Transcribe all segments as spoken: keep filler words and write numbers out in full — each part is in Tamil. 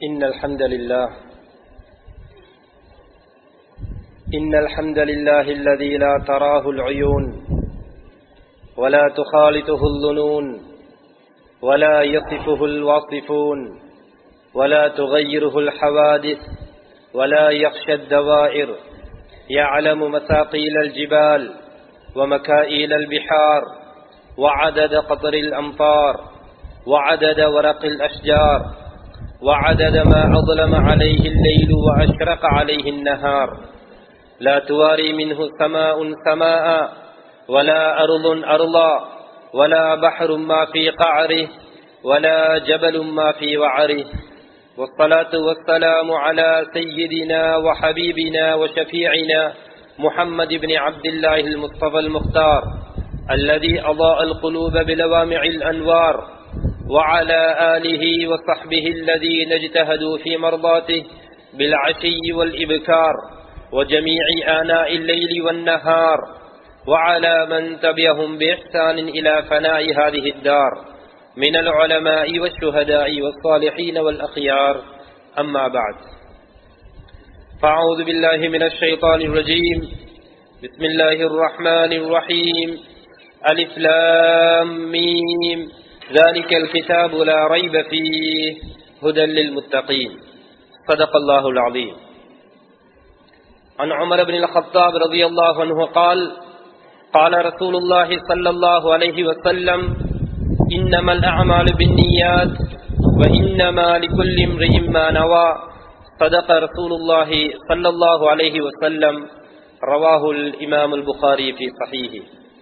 إن الحمد لله إن الحمد لله الذي لا تراه العيون ولا تخالطه الظنون ولا يصفه الواصفون ولا تغيره الحوادث ولا يخشى الدوائر يعلم مثاقيل الجبال ومكائيل البحار وعدد قطر الأمطار وعدد ورق الأشجار وعدد ما أظلم عليه الليل وأشرق عليه النهار لا تواري منه سماء سماء ولا أرض أرضا ولا بحر ما في قعره ولا جبل ما في وعره والصلاة والسلام على سيدنا وحبيبنا وشفيعنا محمد بن عبد الله المصطفى المختار الذي أضاء القلوب بلوامع الأنوار وعلى آله وصحبه الذين اجتهدوا في مرضاته بالعشي والإبكار وجميع آناء الليل والنهار وعلى من تبعهم بإحسان إلى فناء هذه الدار من العلماء والشهداء والصالحين والأخيار أما بعد فأعوذ بالله من الشيطان الرجيم بسم الله الرحمن الرحيم ألف لام ميم ذلك الكتاب لا ريب فيه هدى للمتقين صدق الله العظيم. عن عمر بن الخطاب رضي الله عنه قال قال رسول الله صلى الله عليه وسلم إنما الأعمال بالنيات وإنما لكل امرئ ما نوى صدق رسول الله صلى الله عليه وسلم رواه الإمام البخاري في صحيحه.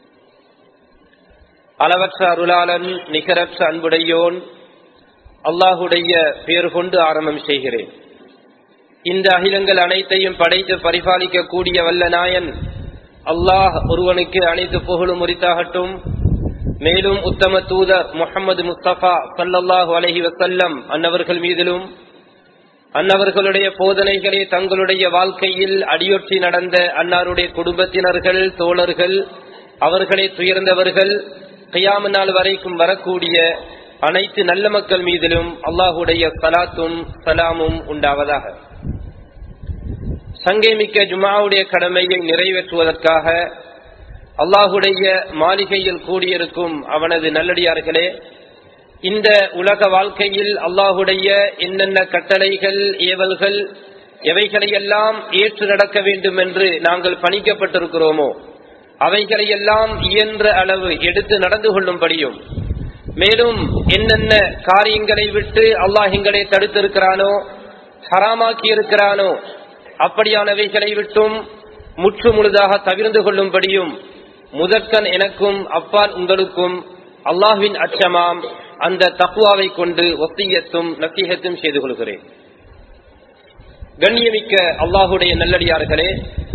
அளவற்ற அருளாளன் நிகரற்ற அன்புடையோன் அல்லாஹுடைய பெயர் கொண்டு ஆரம்பம் செய்கிறேன். இந்த அகிலங்கள் அனைத்தையும் படைத்து பரிபாலிக்க கூடிய வல்ல நாயன் அல்லாஹ் ஒருவனுக்கு அனைத்து புகழும் உரித்தாகட்டும். மேலும் உத்தம தூதர் முஹம்மது முஸ்தபா ஸல்லல்லாஹு அலைஹி வஸல்லம் அன்னவர்கள் மீதிலும் அன்னவர்களுடைய போதனைகளை தங்களுடைய வாழ்க்கையில் அடியொற்றி நடந்த அன்னாருடைய குடும்பத்தினர்கள் தோழர்கள் அவர்களை துயர்ந்தவர்கள் கியாம நாள் வரைக்கும் வரக்கூடிய அனைத்து நல்ல மக்கள் மீதிலும் அல்லாஹுடைய ஸலாத்தும் ஸலாமும் உண்டாவதாக. சங்கைமிக்க ஜும்ஆவுடைய கடமையை நிறைவேற்றுவதற்காக அல்லாஹுடைய மாளிகையில் கூடியிருக்கும் அவனது நல்லடியார்களே, இந்த உலக வாழ்க்கையில் அல்லாஹுடைய என்னென்ன கட்டளைகள் ஏவல்கள் எவைகளையெல்லாம் ஏற்று நடக்க வேண்டும் என்று நாங்கள் பணிக்கப்பட்டிருக்கிறோமோ அவைகளையெல்லாம் இயன்ற அளவு எடுத்து நடந்து கொள்ளும்படியும், மேலும் என்னென்ன காரியங்களை விட்டு அல்லாஹ் எங்களை தடுத்திருக்கிறானோ ஹராமாக்கி இருக்கிறானோ அப்படியானவைகளை விட்டும் முற்று முழுதாக தவிர்ந்து கொள்ளும்படியும் முதற்கண் எனக்கும் அப்பால் உங்களுக்கும் அல்லாஹ்வின் அச்சமாம் அந்த தக்வாவை கொண்டு வசியத்தும் நசீஹத்தும் செய்து கொள்கிறேன். கண்ணியமிக்க அல்லாஹுடைய நல்லடியார்களே,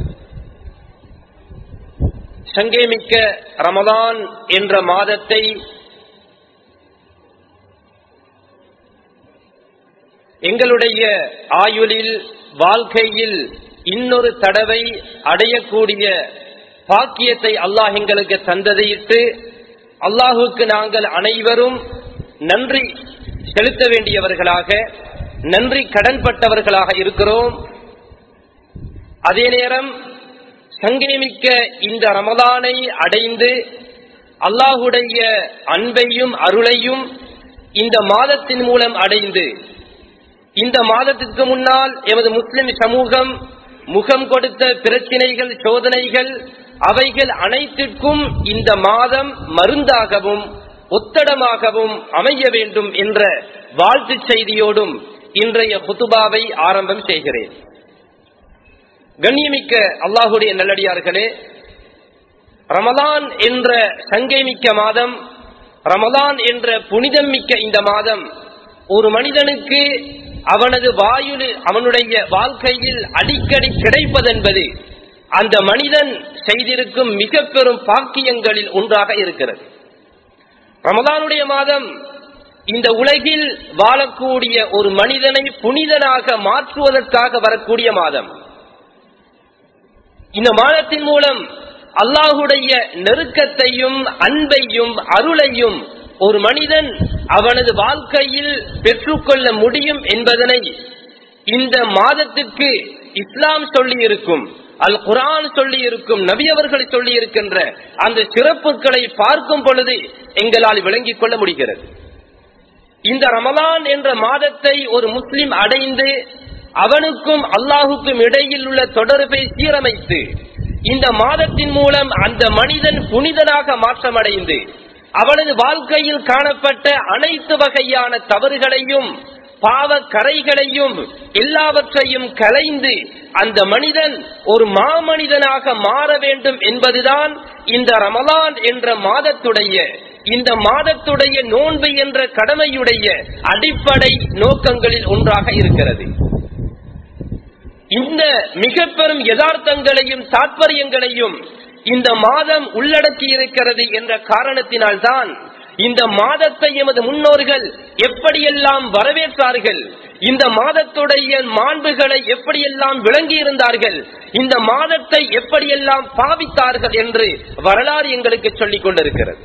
சங்கேமிக்க ரமலான் என்ற மாதத்தை எங்களுடைய ஆயுளில் வாழ்க்கையில் இன்னொரு தடவை அடையக்கூடிய பாக்கியத்தை அல்லாஹ் எங்களுக்கு தந்ததையிட்டு அல்லாஹுக்கு நாங்கள் அனைவரும் நன்றி செலுத்த வேண்டியவர்களாக நன்றி கடன்பட்டவர்களாக இருக்கிறோம். அதே நேரம் சங்கேமிக்க இந்த ரமலானை அடைந்து அல்லாஹுடைய அன்பையும் அருளையும் இந்த மாதத்தின் மூலம் அடைந்து இந்த மாதத்திற்கு முன்னால் எமது முஸ்லிம் சமூகம் முகம் கொடுத்த பிரச்சினைகள் சோதனைகள் அவைகள் அனைத்திற்கும் இந்த மாதம் மருந்தாகவும் ஒத்தடமாகவும் அமைய வேண்டும் என்ற வாழ்த்து செய்தியோடும் இன்றைய குதுபாவை ஆரம்பம் செய்கிறேன். கண்ணியமிக்க அல்லாஹுடைய நல்லடியார்களே, ரமலான் என்ற சங்கைமிக்க மாதம், ரமலான் என்ற புனிதம் மிக்க இந்த மாதம் ஒரு மனிதனுக்கு அவனது வாயுவில் அவனுடைய வாழ்க்கையில் அடிக்கடி கிடைப்பதென்பது அந்த மனிதன் செய்திருக்கும் மிக பெரும் பாக்கியங்களில் ஒன்றாக இருக்கிறது. ரமலானுடைய மாதம் இந்த உலகில் வாழக்கூடிய ஒரு மனிதனை புனிதனாக மாற்றுவதற்காக வரக்கூடிய மாதம். இந்த மாதத்தின் மூலம் அல்லாஹுடைய நெருக்கத்தையும் அன்பையும் அருளையும் ஒரு மனிதன் அவனது வாழ்க்கையில் பெற்றுக்கொள்ள முடியும் என்பதனை இந்த மாதத்திற்கு இஸ்லாம் சொல்லி இருக்கும், அல் குர்ஆன் சொல்லி இருக்கும், நபி அவர்கள் சொல்லி இருக்கின்ற அந்த சிறப்புகளை பார்க்கும் பொழுது எங்களால் விளங்கிக் கொள்ள முடிகிறது. இந்த ரமலான் என்ற மாதத்தை ஒரு முஸ்லிம் அடைந்து அவனுக்கும் அல்லாஹுக்கும் இடையில் உள்ள தொடர்பை சீரமைத்து இந்த மாதத்தின் மூலம் அந்த மனிதன் புனிதனாக மாற்றமடைந்து அவனது வாழ்க்கையில் காணப்பட்ட அனைத்து வகையான தவறுகளையும் பாவ கரைகளையும் எல்லாவற்றையும் களைந்து அந்த மனிதன் ஒரு மாமனிதனாக மாற வேண்டும் என்பதுதான் இந்த ரமலான் என்ற மாதத்துடைய இந்த மாதத்துடைய நோன்பு என்ற கடமையுடைய அடிப்படை நோக்கங்களில் ஒன்றாக இருக்கிறது. இந்த மிக பெரும் யதார்த்தங்களையும் தாற்பயங்களையும் இந்த மாதம் உள்ளடக்கி இருக்கிறது என்ற காரணத்தினால்தான் இந்த மாதத்தை எமது முன்னோர்கள் எப்படியெல்லாம் வரவேற்றார்கள், இந்த மாதத்துடைய மாண்புகளை எப்படியெல்லாம் விளங்கி இருந்தார்கள், இந்த மாதத்தை எப்படியெல்லாம் பாவித்தார்கள் என்று வரலாறு எங்களுக்கு சொல்லிக் கொண்டிருக்கிறது.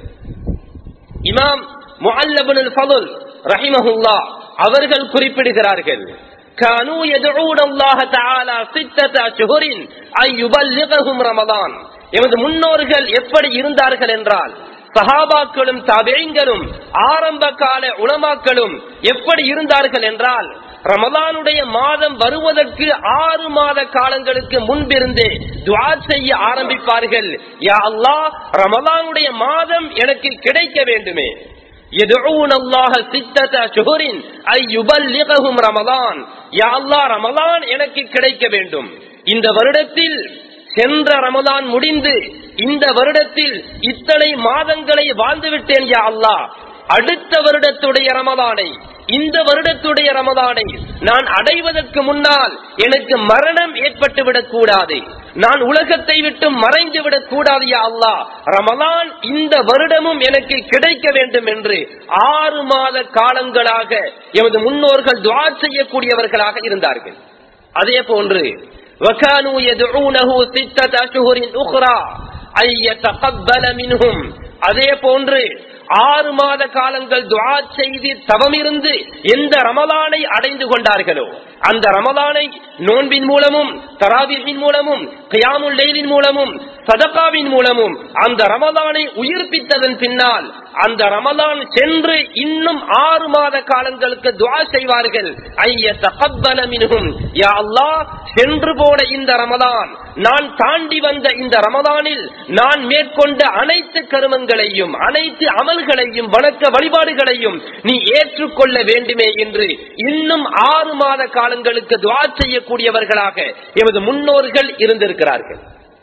இமாம் முஅல்ல இப்னுல் ஃபضல் ரஹிமஹுல்லாஹ் அவர்கள் குறிப்பிடுகிறார்கள், கானூ யதுஊன அல்லாஹ் தஆலா சித்தத அஷ்ஹுரின் ஐ யுபல்லிகஹும் ரமலான். எமது முன்னோர்கள் எப்படி இருந்தார்கள் என்றால், சஹாபாக்களும் தாபிஈன்களும் ஆரம்ப கால உலமாக்களும் எப்படி இருந்தார்கள் என்றால், ரமலானுடைய மாதம் வருவதற்கு ஆறு மாத காலங்களுக்கு முன்பிருந்தே துஆ செய்ய ஆரம்பிப்பார்கள். யா அல்லாஹ், ரமலானுடைய மாதம் எனக்கு கிடைக்க வேண்டுமே. யதுஊன அல்லாஹ் சித்தத அஷ்ஹுரின் ஐ யுபல்லிகஹும் ரமலான். யா அல்லாஹ், ரமலான் எனக்கு கிடைக்க வேண்டும். இந்த வருடத்தில் சென்ற ரமலான் முடிந்து இந்த வருடத்தில் இத்தனை மாதங்களை வாழ்ந்துவிட்டேன் யா அல்லாஹ், அடுத்த வருடத்துடைய ரமலானை, இந்த வருடத்துடைய ரமலானை நான் அடைவதற்கு முன்னால் எனக்கு மரணம் ஏற்பட்டு விடக் கூடாது, நான் உலகத்தை விட்டு மறைந்து விடக் கூடாது யா அல்லாஹ், ரமலான் இந்த வருடமும் எனக்கு கிடைக்க வேண்டும் என்று ஆறு மாத காலங்களாக எமது முன்னோர்கள் துஆ செய்யக்கூடியவர்களாக இருந்தார்கள். அதே போன்று وَكَانُوا يَدْعُونَهُ سِتَّةَ أَشْهُرٍ أُخْرَى أَن يَتَقَبَّلَ مِنْهُمْ. அதே போன்று ஆறு மாத காலங்கள் துஆ செய்து தவமிருந்து எந்த ரமலானை அடைந்து கொண்டார்களோ அந்த ரமலானை நோன்பின் மூலமும் தராவீஹின் மூலமும் கியாமுல் லைலின் மூலமும் சதகாவின் மூலமும் அந்த ரமலானை உயிர்ப்பித்ததன் பின்னால் அந்த ரமலான் சென்று இன்னும் ஆறு மாத காலங்களுக்கு துஆ செய்வார்கள். ஐய தகப்பல மின்ஹும், யா அல்லாஹ், சென்று போன இந்த ரமலான், நான் தாண்டி வந்த இந்த ரமலானில் நான் மேற்கொண்ட அனைத்து கருமங்களையும் அனைத்து அமல்களையும் வணக்க வழிபாடுகளையும் நீ ஏற்றுக்கொள்ள வேண்டுமே என்று இன்னும் ஆறு மாத காலங்களுக்கு துஆ செய்யக்கூடியவர்களாக எமது முன்னோர்கள் இருந்திருக்கிறார்கள்.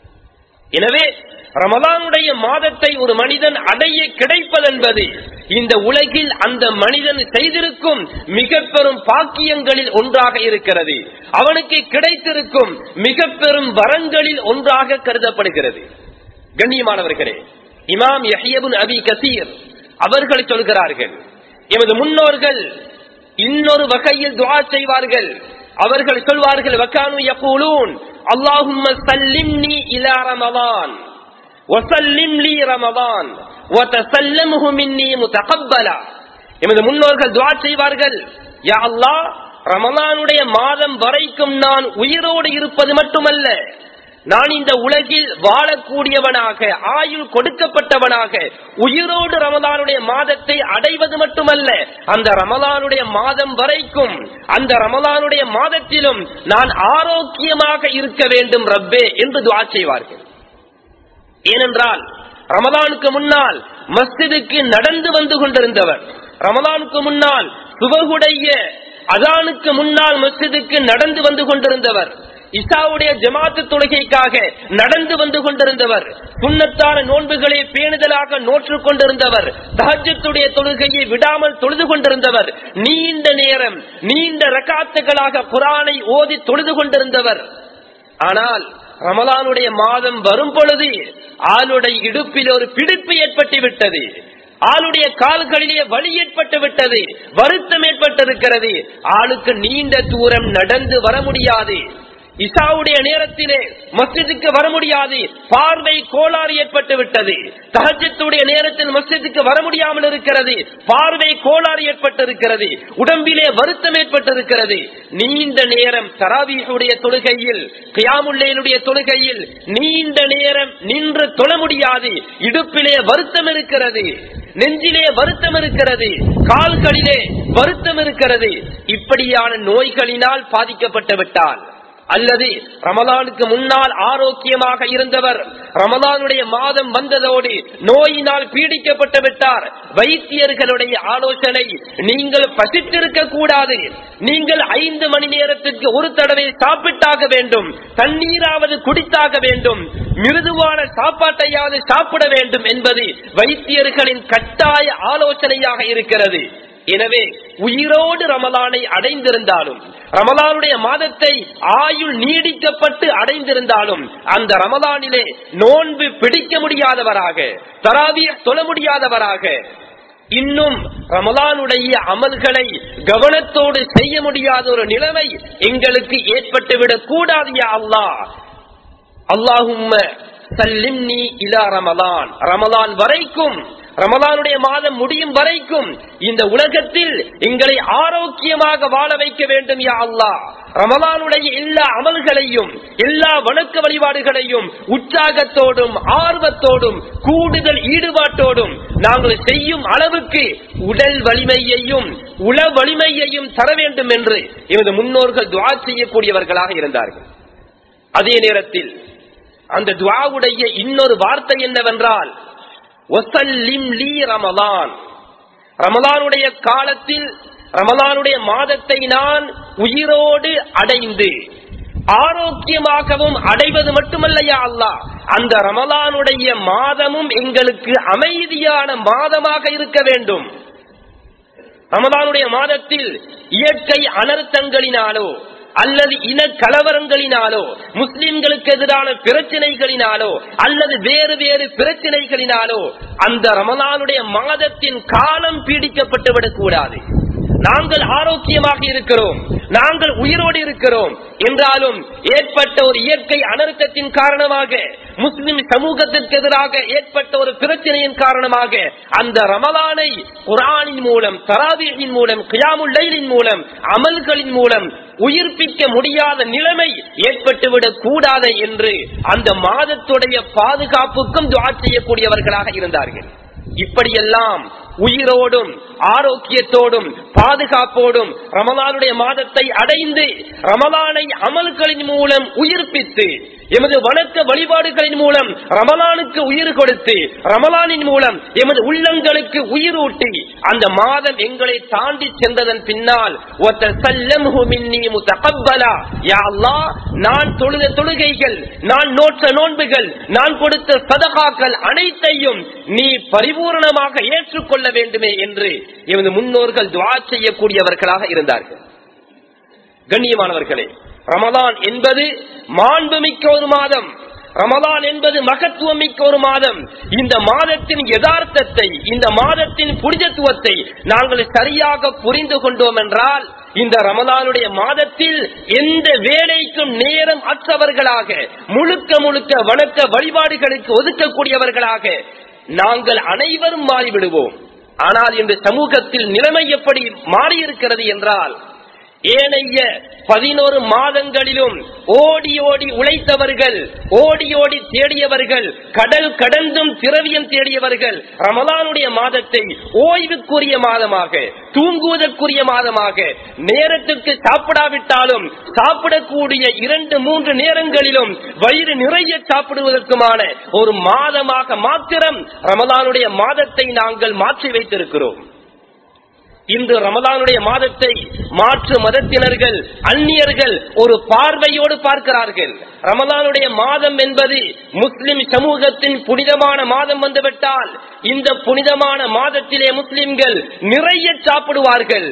எனவே ரமலானுடைய மாதத்தை ஒரு மனிதன் அடைய கிடைப்பதென்பது இந்த உலகில் அந்த மனிதன் செய்திருக்கும் மிக பெரும் பாக்கியங்களில் ஒன்றாக இருக்கிறது, அவனுக்கு கிடைத்திருக்கும் மிக பெரும் வரங்களில் ஒன்றாக கருதப்படுகிறது. கண்ணியமானவர்களே, இமாம் யஹ்யா இப்னு அபி கஸீர் அவர்கள் சொல்கிறார்கள், எமது முன்னோர்கள் இன்னொரு வகையில் துஆ செய்வார்கள். அவர்கள் சொல்வார்கள், வகானு யகூலூன் அல்லாஹும்ம சல்லிம்னி இலா ரமலான் வஸல்லிம் லீ ரமலான் வதஸல்லம்ஹு மின்னி முதகப்பலா. எமது முன்னோர்கள் துஆ செய்வார்கள், யா அல்லாஹ், ரமலானுடைய மாதம் வரைக்கும் நான் உயிரோடு இருப்பது மட்டுமல்ல, நான் இந்த உலகில் வாழக்கூடியவனாக ஆயுள் கொடுக்கப்பட்டவனாக உயிரோடு ரமலானுடைய மாதத்தை அடைவது மட்டுமல்ல, அந்த ரமலானுடைய மாதம் வரைக்கும் அந்த ரமலானுடைய மாதத்திலும் நான் ஆரோக்கியமாக இருக்க வேண்டும் ரப்பே என்று துஆ செய்வார்கள். ஏனென்றால் ரமலானுக்கு முன்னால் மஸ்ஜிதுக்கு நடந்து வந்து கொண்டிருந்தவர், ரமலானுக்கு முன்னால் சுபஹுடைய அதானுக்கு முன்னால் மஸ்ஜிதுக்கு நடந்து வந்து கொண்டிருந்தவர், இசாவுடைய ஜமாத்து தொழுகைக்காக நடந்து வந்து கொண்டிருந்தவர், சுன்னத்தான நோன்புகளை பேணுதலாக நோற்றுக் கொண்டிருந்தவர், தஹஜ்ஜுடைய தொழுகையை விடாமல் தொழுது கொண்டிருந்தவர், நீண்ட நேரம் நீண்ட ரக்காத்துகளாக குர்ஆனை ஓதி தொழுது கொண்டிருந்தவர். ஆனால் ரமலானுடைய மாதம் வரும் பொழுது ஆளுடைய இடுப்பில் ஒரு பிடிப்பு ஏற்பட்டு விட்டது, ஆளுடைய கால்களிலே வலி ஏற்பட்டு விட்டது, வருத்தம் ஏற்பட்டிருக்கிறது, ஆளுக்கு நீண்ட தூரம் நடந்து வர முடியாது. இசாவுடைய நேரத்திலே மஸ்ஜிதுக்கு வர முடியாது, பார்வை கோளாறு ஏற்பட்டு விட்டது. தஹஜ்ஜுடைய நேரத்தில் மஸ்ஜிதுக்கு வர முடியாமல் இருக்கிறது, பார்வை கோளாறு ஏற்பட்டு இருக்கிறது, உடம்பிலே வருத்தம் ஏற்பட்டு இருக்கிறது. நீண்ட நேரம் தராவீஹுடைய தொழுகையில், கியாமுல் லைலுடைய தொழுகையில் நீண்ட நேரம் நின்று தொழ முடியாது, இடுப்பிலே வருத்தம் இருக்கிறது, நெஞ்சிலே வருத்தம் இருக்கிறது, கால்களிலே வருத்தம் இருக்கிறது. இப்படியான நோய்களினால் பாதிக்கப்பட்டு விட்டால், அல்லது ரமலானுக்கு முன்னால் ஆரோக்கியமாக இருந்தவர் ரமலானுடைய மாதம் வந்ததோடு நோயினால் பீடிக்கப்பட்டு விட்டார், வைத்தியர்களுடைய ஆலோசனை, நீங்கள் பசித்திருக்க கூடாது, நீங்கள் ஐந்து மணி நேரத்துக்கு ஒரு தடவை சாப்பிட்டாக வேண்டும், தண்ணீராவது குடித்தாக வேண்டும், மிருதுவான சாப்பாட்டையாவது சாப்பிட வேண்டும் என்பது வைத்தியர்களின் கட்டாய ஆலோசனையாக இருக்கிறது. எனவே உயிரோடு ரமலானை அடைந்திருந்தாலும், ரமலானுடைய மாதத்தை ஆயுள் நீடிக்கப்பட்டு அடைந்திருந்தாலும், அந்த ரமலானிலே நோன்பு பிடிக்க முடியாதவராக, தராவீஹ் தொழ முடியாதவராக, இன்னும் ரமலானுடைய அமல்களை கவனத்தோடு செய்ய முடியாத ஒரு நிலைமை எங்களுக்கு ஏற்பட்டுவிடக் கூடாது. யா அல்லாஹ், அல்லாஹும்ம சல்லிம்னி இலா ரமலான், ரமலான் வரைக்கும், ரமலானுடைய மாதம் முடியும் வரைக்கும் இந்த உலகத்தில் எங்களை ஆரோக்கியமாக வாழ வைக்க வேண்டும். யா அல்லாஹ், ரமலானுடைய எல்லா அமல்களையும், எல்லா வணக்க வழிபாடுகளையும் உற்சாகத்தோடும் ஆர்வத்தோடும் கூடுதல் ஈடுபாட்டோடும் நாங்கள் செய்யும் அளவுக்கு உடல் வலிமையையும் உள வலிமையையும் தர வேண்டும் என்று எமது முன்னோர்கள் துஆ செய்யக்கூடியவர்களாக இருந்தார்கள். அதே நேரத்தில் அந்த துஆவுடைய இன்னொரு வார்த்தை என்னவென்றால், வஸல்லிம் லீ ரமலான், ரமலானுடைய காலத்தில், ரமலானுடைய மாதத்தை நான் உயிரோடு அடைந்து ஆரோக்கியமாகவும் அடைவது மட்டுமல்ல யா அல்லாஹ், அந்த ரமலானுடைய மாதமும் எங்களுக்கு அமைதியான மாதமாக இருக்க வேண்டும். ரமலானுடைய மாதத்தில் இயற்கை அனர்த்தங்களினாலோ அல்லது இன கலவரங்களினாலோ, முஸ்லிம்களுக்கு எதிரான பிரச்சனைகளினாலோ அல்லது வேறு வேறு பிரச்சனைகளினாலோ அந்த ரமலானுடைய மாதத்தின் காலம் பீடிக்கப்பட்டு விடக்கூடாது. நாங்கள் ஆரோக்கியமாக இருக்கிறோம், நாங்கள் உயிரோடு இருக்கிறோம் என்றாலும் ஏற்பட்ட ஒரு இயற்கை அனர்த்தத்தின் காரணமாக, முஸ்லிம் சமூகத்திற்கு எதிராக ஏற்பட்ட ஒரு பிரச்சனையின் காரணமாக அந்த ரமலானை குர்ஆனின் மூலம், தராவீஹின் மூலம், கியாமுல் லைலின் மூலம், அமல்களின் மூலம் உயிர்ப்பிக்க முடியாத நிலைமை ஏற்பட்டுவிடக் கூடாது என்று அந்த மாதத்துடைய பாதுகாப்புக்கும் துஆ செய்யக்கூடியவர்களாக இருந்தார்கள். இப்படியெல்லாம் உயிரோடும் ஆரோக்கியத்தோடும் பாதுகாப்போடும் ரமலானுடைய மாதத்தை அடைந்து ரமலானை அமல்களின் மூலம் உயிர்ப்பித்து, எமது வணக்க வழிபாடுகளின் மூலம் ரமலானுக்கு உயிர் கொடுத்து, ரமலானின் மூலம் எமது உள்ளங்களுக்கு உயிரூட்டி அந்த மாதம் எங்களை தாண்டி சென்றதன் பின்னால் நான் தொழுத தொழுகைகள், நான் நோற்ற நோன்புகள், நான் கொடுத்த சதகாக்கள் அனைத்தையும் நீ பரிபூர்ணமாக ஏற்றுக்கொள்ள வேண்டுமே என்று எமது முன்னோர்கள் துஆ செய்யக்கூடியவர்களாக இருந்தார்கள். கண்ணியமானவர்களே, ரமலான் என்பது மாண்புமிக்க ஒரு மாதம், ரமலான் என்பது மகத்துவம் மிக்க ஒரு மாதம். இந்த மாதத்தின் யதார்த்தத்தை, இந்த மாதத்தின் புனிதத்துவத்தை நாங்கள் சரியாக புரிந்து கொண்டோம் என்றால், இந்த ரமலானுடைய மாதத்தில் எந்த வேலைக்கும் நேரம் அற்றவர்களாக, முழுக்க முழுக்க வணக்க வழிபாடுகளுக்கு ஒதுக்கக்கூடியவர்களாக நாங்கள் அனைவரும் மாறிவிடுவோம். ஆனால் இந்த சமூகத்தில் நிலைமை எப்படி மாறியிருக்கிறது என்றால், ஏனைய பதினோரு மாதங்களிலும் ஓடி ஓடி உழைத்தவர்கள், ஓடி ஓடி தேடியவர்கள், கடல் கடந்தும் திரவியம் தேடியவர்கள் ரமலானுடைய மாதத்தை ஓய்வுக்குரிய மாதமாக, தூங்குவதற்குரிய மாதமாக, நேரத்திற்கு சாப்பிடாவிட்டாலும் சாப்பிடக்கூடிய இரண்டு மூன்று நேரங்களிலும் வயிறு நிறைய சாப்பிடுவதற்குமான ஒரு மாதமாக மாத்திரம் ரமலானுடைய மாதத்தை நாங்கள் மாற்றி வைத்திருக்கிறோம். இன்று ரமலானுடைய மாதத்தை மாற்று மதத்தினர்கள், அந்நியர்கள் ஒரு பார்வையோடு பார்க்கிறார்கள். ரமலானுடைய மாதம் என்பது முஸ்லிம் சமூகத்தின் புனிதமான மாதம் வந்துவிட்டால், இந்த புனிதமான மாதத்திலே முஸ்லிம்கள் நிறைய சாப்பிடுவார்கள்,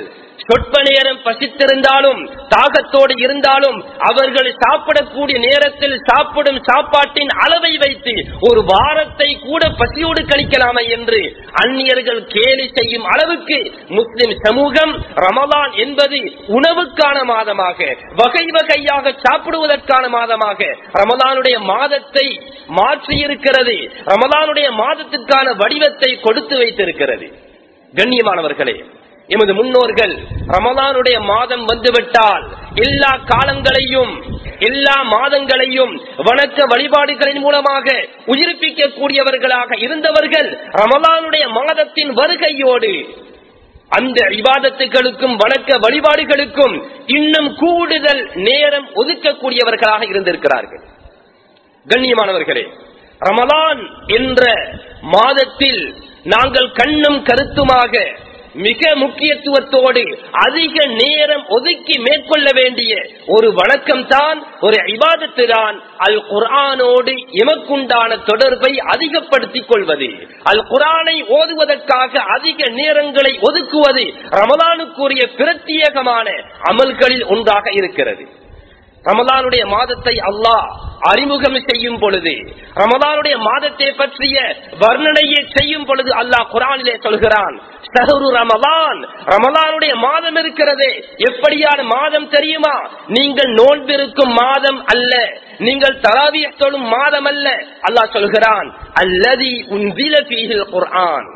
சொற்ப நேரம் பசித்திருந்தாலும் தாகத்தோடு இருந்தாலும் அவர்கள் சாப்பிடக்கூடிய நேரத்தில் சாப்பிடும் சாப்பாட்டின் அளவை வைத்து ஒரு வாரத்தை கூட பசியோடு கழிக்கலாமா என்று அந்நியர்கள் கேலி செய்யும் அளவுக்கு முஸ்லிம் சமூகம் ரமலான் என்பது உணவுக்கான மாதமாக, வகை வகையாக சாப்பிடுவதற்கான மாதமாக ரமலானுடைய மாதத்தை மாற்றியிருக்கிறது. ரமலானுடைய மாதத்துக்கான வடிவத்தை கொடுத்து வைத்திருக்கிறது. கண்ணியமானவர்களே, எமது முன்னோர்கள் ரமலானுடைய மாதம் வந்துவிட்டால் எல்லா காலங்களையும் எல்லா மாதங்களையும் வணக்க வழிபாடுகளின் மூலமாக உயிர்ப்பிக்க கூடியவர்களாக இருந்தவர்கள் ரமலானுடைய மாதத்தின் வருகையோடு அந்த இபாதத்துகளுக்கும் வணக்க வழிபாடுகளுக்கும் இன்னும் கூடுதல் நேரம் ஒதுக்கக்கூடியவர்களாக இருந்திருக்கிறார்கள். கண்ணியமானவர்களே, ரமலான் என்ற மாதத்தில் நாங்கள் கண்ணும் கருத்துமாக மிக முக்கியத்துவத்தோடு அதிக நேரம் ஒதுக்கி மேற்கொள்ள வேண்டிய ஒரு வணக்கம் தான், ஒரு இபாதத்து தான் அல் குர்ஆனோடு எமக்குண்டான தொடர்பை அதிகப்படுத்திக் கொள்வது. அல் குர்ஆனை ஓதுவதற்காக அதிக நேரங்களை ஒதுக்குவது ரமலானுக்குரிய பிரத்யேகமான அமல்களில் ஒன்றாக இருக்கிறது. ரமலானுடைய மாதத்தை அல்லாஹ் அறிமுகம் செய்யும் பொழுது, ரமலானுடைய மாதத்தை பற்றிய வர்ணனையை செய்யும் பொழுது அல்லாஹ் குர்ஆனிலே சொல்கிறான், ஷஹ்ரு ரமலான், ரமலானுடைய மாதம் இருக்கிறதே எப்படியான மாதம் தெரியுமா? நீங்கள் நோன்பிருக்கும் மாதம் அல்ல, நீங்கள் தராவீஹ் தொழும் மாதம் அல்ல. அல்லாஹ் சொல்கிறான், அல்லதி உன்சில ஃபீஹில் குர்ஆன்.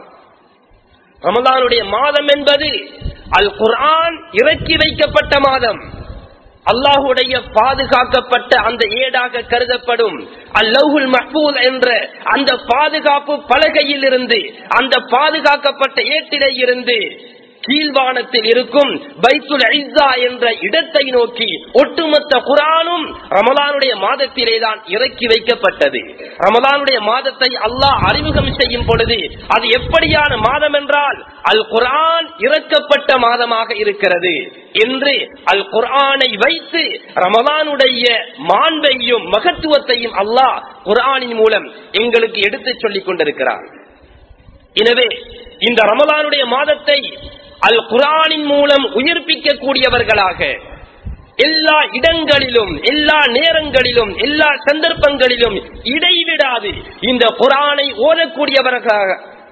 ரமலானுடைய மாதம் என்பது அல் குர்ஆன் இறக்கி வைக்கப்பட்ட மாதம். அல்லாஹுடைய பாதுகாக்கப்பட்ட அந்த ஏடாக கருதப்படும் அல்லவுல் மஹ்பூஸ் என்ற அந்த பாதுகாப்பு பலகையில் இருந்து, அந்த பாதுகாக்கப்பட்ட ஏட்டிலே இருந்து கீழ்வானத்தில் இருக்கும் பைத்துல் இஸ்ஸா என்ற இடத்தை நோக்கி ஒட்டுமொத்த குர்ஆனும் ரமலானுடைய மாதத்திலேதான் இறக்கி வைக்கப்பட்டது. ரமலானுடைய மாதத்தை அல்லாஹ் அறிமுகம் செய்யும் பொழுது அது எப்படியான மாதம் என்றால் அல் குர்ஆன் இறக்கப்பட்ட மாதமாக இருக்கிறது என்று அல் குர்ஆனை வைத்து ரமலானுடைய மாண்பையும் மகத்துவத்தையும் அல்லாஹ் குர்ஆனின் மூலம் எங்களுக்கு எடுத்துச் சொல்லிக் கொண்டிருக்கிறார். எனவே இந்த ரமலானுடைய மாதத்தை அல் குர்ஆனின் மூலம் உயிர்ப்பிக்க கூடியவர்களாக எல்லா இடங்களிலும் எல்லா நேரங்களிலும் எல்லா சந்தர்ப்பங்களிலும் இடைவிடாது இந்த குர்ஆனை ஓதக்கூடியவர்களாக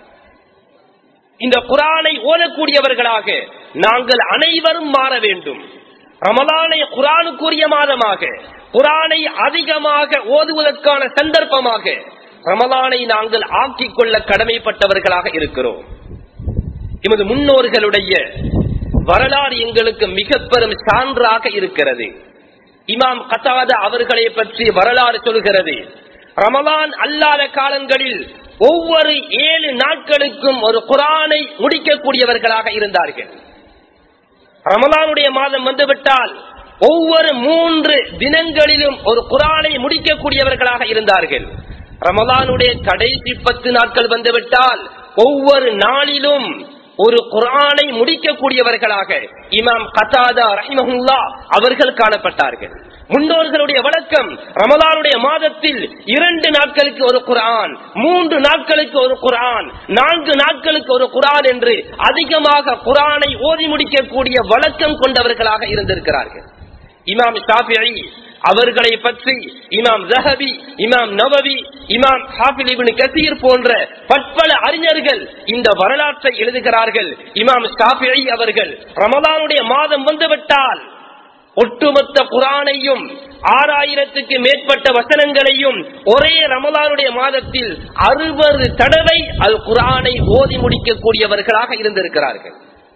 இந்த குர்ஆனை ஓதக்கூடியவர்களாக நாங்கள் அனைவரும் மாற வேண்டும். ரமலானை குர்ஆனுக்குரிய மாதமாக, குர்ஆனை அதிகமாக ஓதுவதற்கான சந்தர்ப்பமாக ரமலானை நாங்கள் ஆக்கிக் கொள்ள கடமைப்பட்டவர்களாக இருக்கிறோம். எமது முன்னோர்களுடைய வரலாறு எங்களுக்கு மிக பெரும் சான்றாக இருக்கிறது. இமாம் கத்தாதா அவர்களை பற்றி வரலாறு சொல்கிறது, ரமலான் அல்லாத காலங்களில் ஒவ்வொரு ஏழு நாட்களுக்கும் ஒரு குர்ஆனை முடிக்கக்கூடியவர்களாக இருந்தார்கள். ரமலானுடைய மாதம் வந்துவிட்டால் ஒவ்வொரு மூன்று தினங்களிலும் ஒரு குர்ஆனை முடிக்கக்கூடியவர்களாக இருந்தார்கள். ரமலானுடைய கடைசி பத்து நாட்கள் வந்துவிட்டால் ஒவ்வொரு நாளிலும் ஒரு குர்ஆனை முடிக்கக்கூடியவர்களாக இமாம் கத்தாதா ரஹிமஹுல்லாஹ் அவர்கள் காணப்பட்டார்கள். முன்னோர்களுடைய வழக்கம் ரமலானுடைய மாதத்தில் இரண்டு நாட்களுக்கு ஒரு குர்ஆன், மூன்று நாட்களுக்கு ஒரு குர்ஆன், நான்கு நாட்களுக்கு ஒரு குர்ஆன் என்று அதிகமாக குர்ஆனை ஓதி முடிக்கக்கூடிய வழக்கம் கொண்டவர்களாக இருந்திருக்கிறார்கள். இமாம் ஷாஃபிஈ அவர்களை பற்றி இமாம் ஸஹபி, இமாம் நவவி, இமாம் ஹாஃபிஸ் இப்னு கஸீர் போன்ற பற்பல அறிஞர்கள் இந்த வரலாற்றை எழுதுகிறார்கள். இமாம் ஷாஃபிஈ அவர்கள் ரமலானுடைய மாதம் வந்துவிட்டால் ஒட்டுமொத்த குர்ஆனையும் ஆறாயிரத்துக்கு மேற்பட்ட வசனங்களையும் ஒரே ரமலானுடைய மாதத்தில் அறுபது தடவை அல் குர்ஆனை ஓதி முடிக்கக்கூடியவர்களாக இருந்திருக்கிறார்கள்.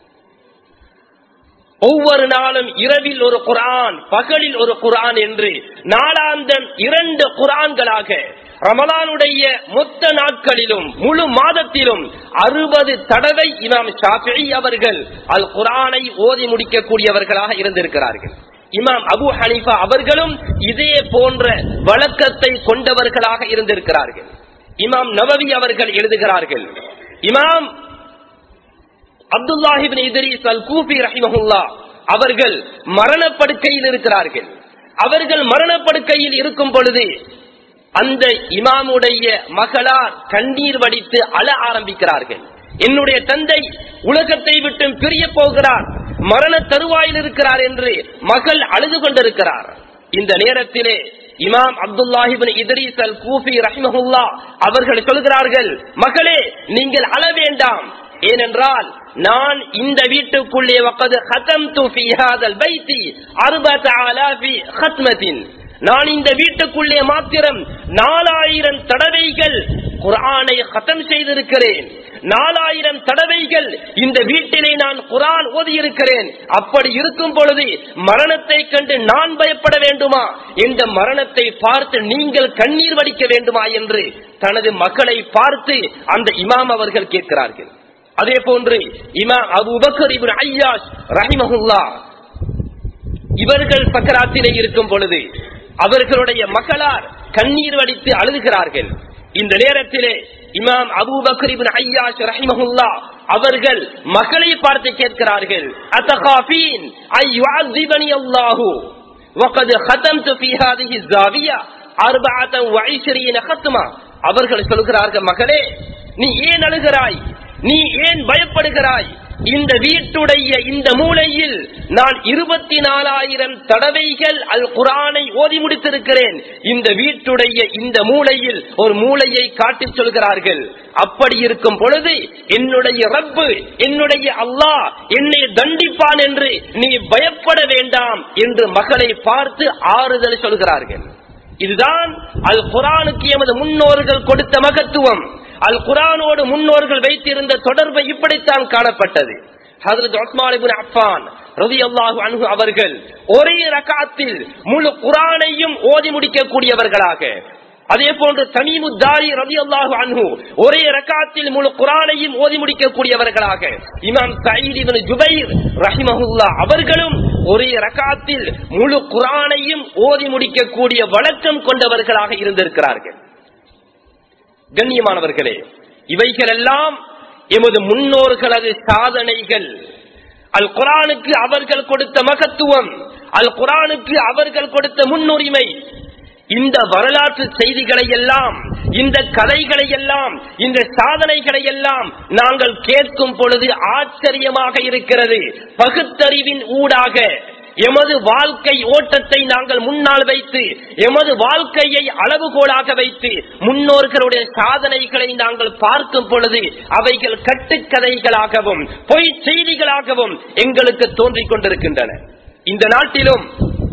ஒவ்வொரு நாளும் இரவில் ஒரு குர்ஆன், பகலில் ஒரு குர்ஆன் என்று நாளாந்தம் இரண்டு குர்ஆன்களாக ரமலானுடைய மொத்த நாட்களிலும் முழு மாதத்திலும் அறுபது தடவை இமாம் ஷாஃபிஈ அவர்கள் அல் குர்ஆனை ஓதி முடிக்கக்கூடியவர்களாக இருந்திருக்கிறார்கள். இமாம் அபு ஹனீஃபா அவர்களும் இதே போன்ற வழக்கத்தை கொண்டவர்களாக இருந்திருக்கிறார்கள். இமாம் நவவி அவர்கள் எழுதுகிறார்கள், இமாம் அப்துல்லாஹ் இப்னு இத்ரீஸ் அல் கூஃபி ரஹிமஹுல்லாஹ் அவர்கள் மரணப்படுக்கையில் இருக்கிறார்கள். அவர்கள் மரணப்படுக்கையில் இருக்கும் பொழுது அந்த இமாமுடைய மகளார் கண்ணீர் வடித்து அழ ஆரம்பிக்கிறார்கள். என்னுடைய தந்தை உலகத்தை விட்டு பிரிய போகிறார், மரண தருவாயில் இருக்கிறார் என்று மகள் அழுது கொண்டிருக்கிறார். இந்த நேரத்திலே இமாம் அப்துல்லாஹ் இப்னு இத்ரீஸ் அல் கூஃபி ரஹ்மஹுல்லாஹ் அவர்கள் சொல்கிறார்கள், மகளே நீங்கள் அழ வேண்டாம், ஏனென்றால் நான் இந்த வீட்டுக்குள்ளே வகத் ஹதம்து ஃபீ ஹாதல் பைத்தி அர்பஅத ஆலாஃபி ஹத்மத்தின், நான் இந்த வீட்டுக்குள்ளே மாத்திரம் நாலாயிரம் தடவைகள் குர்ஆனை ஹதம் செய்திருக்கிறேன், நாலாயிரம் தடவைகள் இந்த வீட்டிலே நான் குர்ஆன் ஓதியிருக்கிறேன். அப்படி இருக்கும் பொழுது மரணத்தை கண்டு நான் பயப்பட வேண்டுமா? இந்த மரணத்தை பார்த்து நீங்கள் கண்ணீர் வடிக்க வேண்டுமா என்று தனது மகளை பார்த்து அந்த இமாம் அவர்கள் கேட்கிறார்கள். அதே போன்று இமாம் அபூபக்கர் இப்னு ஐயாஷ் ரஹிமஹுல்லாஹ் இவர்கள் சக்கராத்திலே இருக்கும் பொழுது அவர்களுடைய மகளார் கண்ணீர் வடித்து அழுகிறார்கள். இந்த நேரத்திலே இமாம் அபூபக்கர் இப்னு ஐயாஷ் ரஹிமஹுல்லாஹ் அவர்கள் மகளை பார்த்து கேட்கிறார்கள், அத்தகாஃபீன் ஐ யுஅஸிபனி அல்லாஹு வகத் ஹதம்து ஃபீ ஹாதிஹி ஸாவியா அர்பஅத வஇஷ்ரீன ஹத்மா. அவர்கள் சொல்கிறார்கள், மகளே நீ ஏன் அழுகிறாய், நீ ஏன் பயப்படுகிறாய்? இந்த வீட்டுடைய இந்த மூலையில் நான் இருபத்தி நாலாயிரம் தடவைகள் அல் குர்ஆனை ஓதி முடித்திருக்கிறேன். இந்த வீட்டுடைய இந்த மூலையில் ஒரு மூலையை காட்டி சொல்கிறார்கள். அப்படி இருக்கும் பொழுது என்னுடைய ரப்பு, என்னுடைய அல்லாஹ் என்னை தண்டிப்பான் என்று நீ பயப்பட வேண்டாம் என்று மகளை பார்த்து ஆறுதல் சொல்கிறார்கள். இதுதான் அல் குர்ஆனுக்கு எமது முன்னோர்கள் கொடுத்த மகத்துவம். அல் குர்ஆனோடு முன்னோர்கள் வைத்திருந்த தொடர்பை இப்படித்தான் காணப்பட்டது. ஹஜ்ரத் உஸ்மான் இப்னு அஃபான் ரலியல்லாஹு அன்ஹு அவர்கள் ஒரே ரக்அத்தில் முழு குர்ஆனையும் ஓதி முடிக்கக்கூடியவர்களாக, அதே போன்று தமீமுத் தாரி ரலியல்லாஹு அன்ஹு ஒரே ரக்அத்தில் முழு குர்ஆனையும் ஓதி முடிக்கக்கூடியவர்களாக, இமாம் சயீத் இப்னு ஜுபைர் ரஹிமஹுல்லாஹ் அவர்களும் ஒரே ரக்அத்தில் முழு குர்ஆனையும் ஓதி முடிக்கக்கூடிய வழக்கம் கொண்டவர்களாக இருந்திருக்கிறார்கள். கண்ணியமானவர்களே, இவைகள் எல்லாம் எமது முன்னோர்களது சாதனைகள். அல் குர்ஆனுக்கு அவர்கள் கொடுத்த மகத்துவம், அல் குர்ஆனுக்கு அவர்கள் கொடுத்த முன்னுரிமை. இந்த வரலாற்று செய்திகளை எல்லாம், இந்த கதைகளை எல்லாம், இந்த சாதனைகளை எல்லாம் நாங்கள் கேட்கும் பொழுது ஆச்சரியமாக இருக்கிறது. பகுத்தறிவின் ஊடாக எமது வாழ்க்கை ஓட்டத்தை நாங்கள் முன்னால் வைத்து, எமது வாழ்க்கையை அளவுகோலாக வைத்து முன்னோர்களுடைய சாதனைகளை நாங்கள் பார்க்கும் பொழுது அவைகள் கட்டுக்கதைகளாகவும் பொய் செய்திகளாகவும் எங்களுக்கு தோன்றிக் கொண்டிருக்கின்றன. இந்த நாட்டிலும்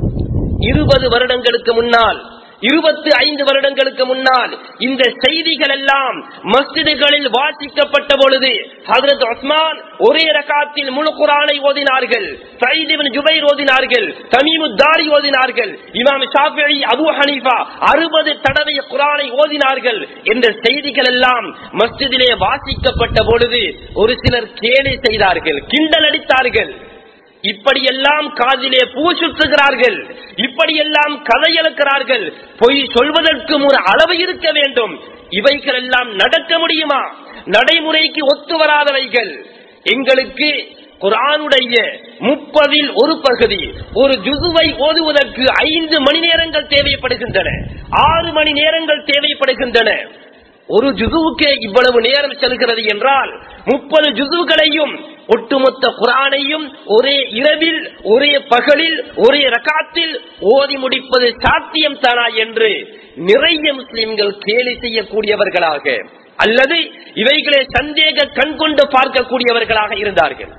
இருபது வருடங்களுக்கு முன்னால், இருபத்தி ஐந்து வருடங்களுக்கு முன்னால் இந்த செய்திகள் எல்லாம் மஸ்ஜிதுகளில் வாசிக்கப்பட்ட பொழுது ஹஜ்ரத் உஸ்மான் ஒரே ரகாத்தில் முழு குர்ஆனை ஓதினார்கள், சயீத் இப்னு ஜுபைர் ஓதினார்கள், தமீமுத் தாரி ஓதினார்கள், இமாம் ஷாஃபிஈ, அபூ ஹனீஃபா அறுபது தடவை குர்ஆனை ஓதினார்கள் என்ற செய்திகள் எல்லாம் மஸ்ஜிதிலே வாசிக்கப்பட்ட பொழுது ஒரு சிலர் கேலி செய்தார்கள், கிண்டல் அடித்தார்கள். இப்படியெல்லாம் காதிலே பூ சுற்றுகிறார்கள், இப்படியெல்லாம் கதையெழுக்கிறார்கள், பொய் சொல்வதற்கு ஒரு அளவு இருக்க வேண்டும். இவைகள் எல்லாம் நடக்க முடியுமா? நடைமுறைக்கு ஒத்து வராதவைகள். எங்களுக்கு குர்ஆனுடைய முப்பதில் ஒரு பகுதி, ஒரு ஜுசுவை ஓதுவதற்கு ஐந்து மணி நேரங்கள் தேவைப்படுகின்றன, ஆறு மணி நேரங்கள் தேவைப்படுகின்றன. ஒரு ஜுசுவுக்கே இவ்வளவு நேரம் செல்கிறது என்றால் முப்பது ஜுசுகளையும் ஒட்டுமொத்த குர்ஆனையும் ஒரே இரவில், ஒரே பகலில், ஒரே ரகாத்தில் ஓதி முடிப்பது சாத்தியம் தானா என்று நிறைய முஸ்லிம்கள் கேலி செய்யக்கூடியவர்களாக அல்லது இவைகளை சந்தேக கண் கொண்டு பார்க்கக்கூடியவர்களாக இருந்தார்கள்.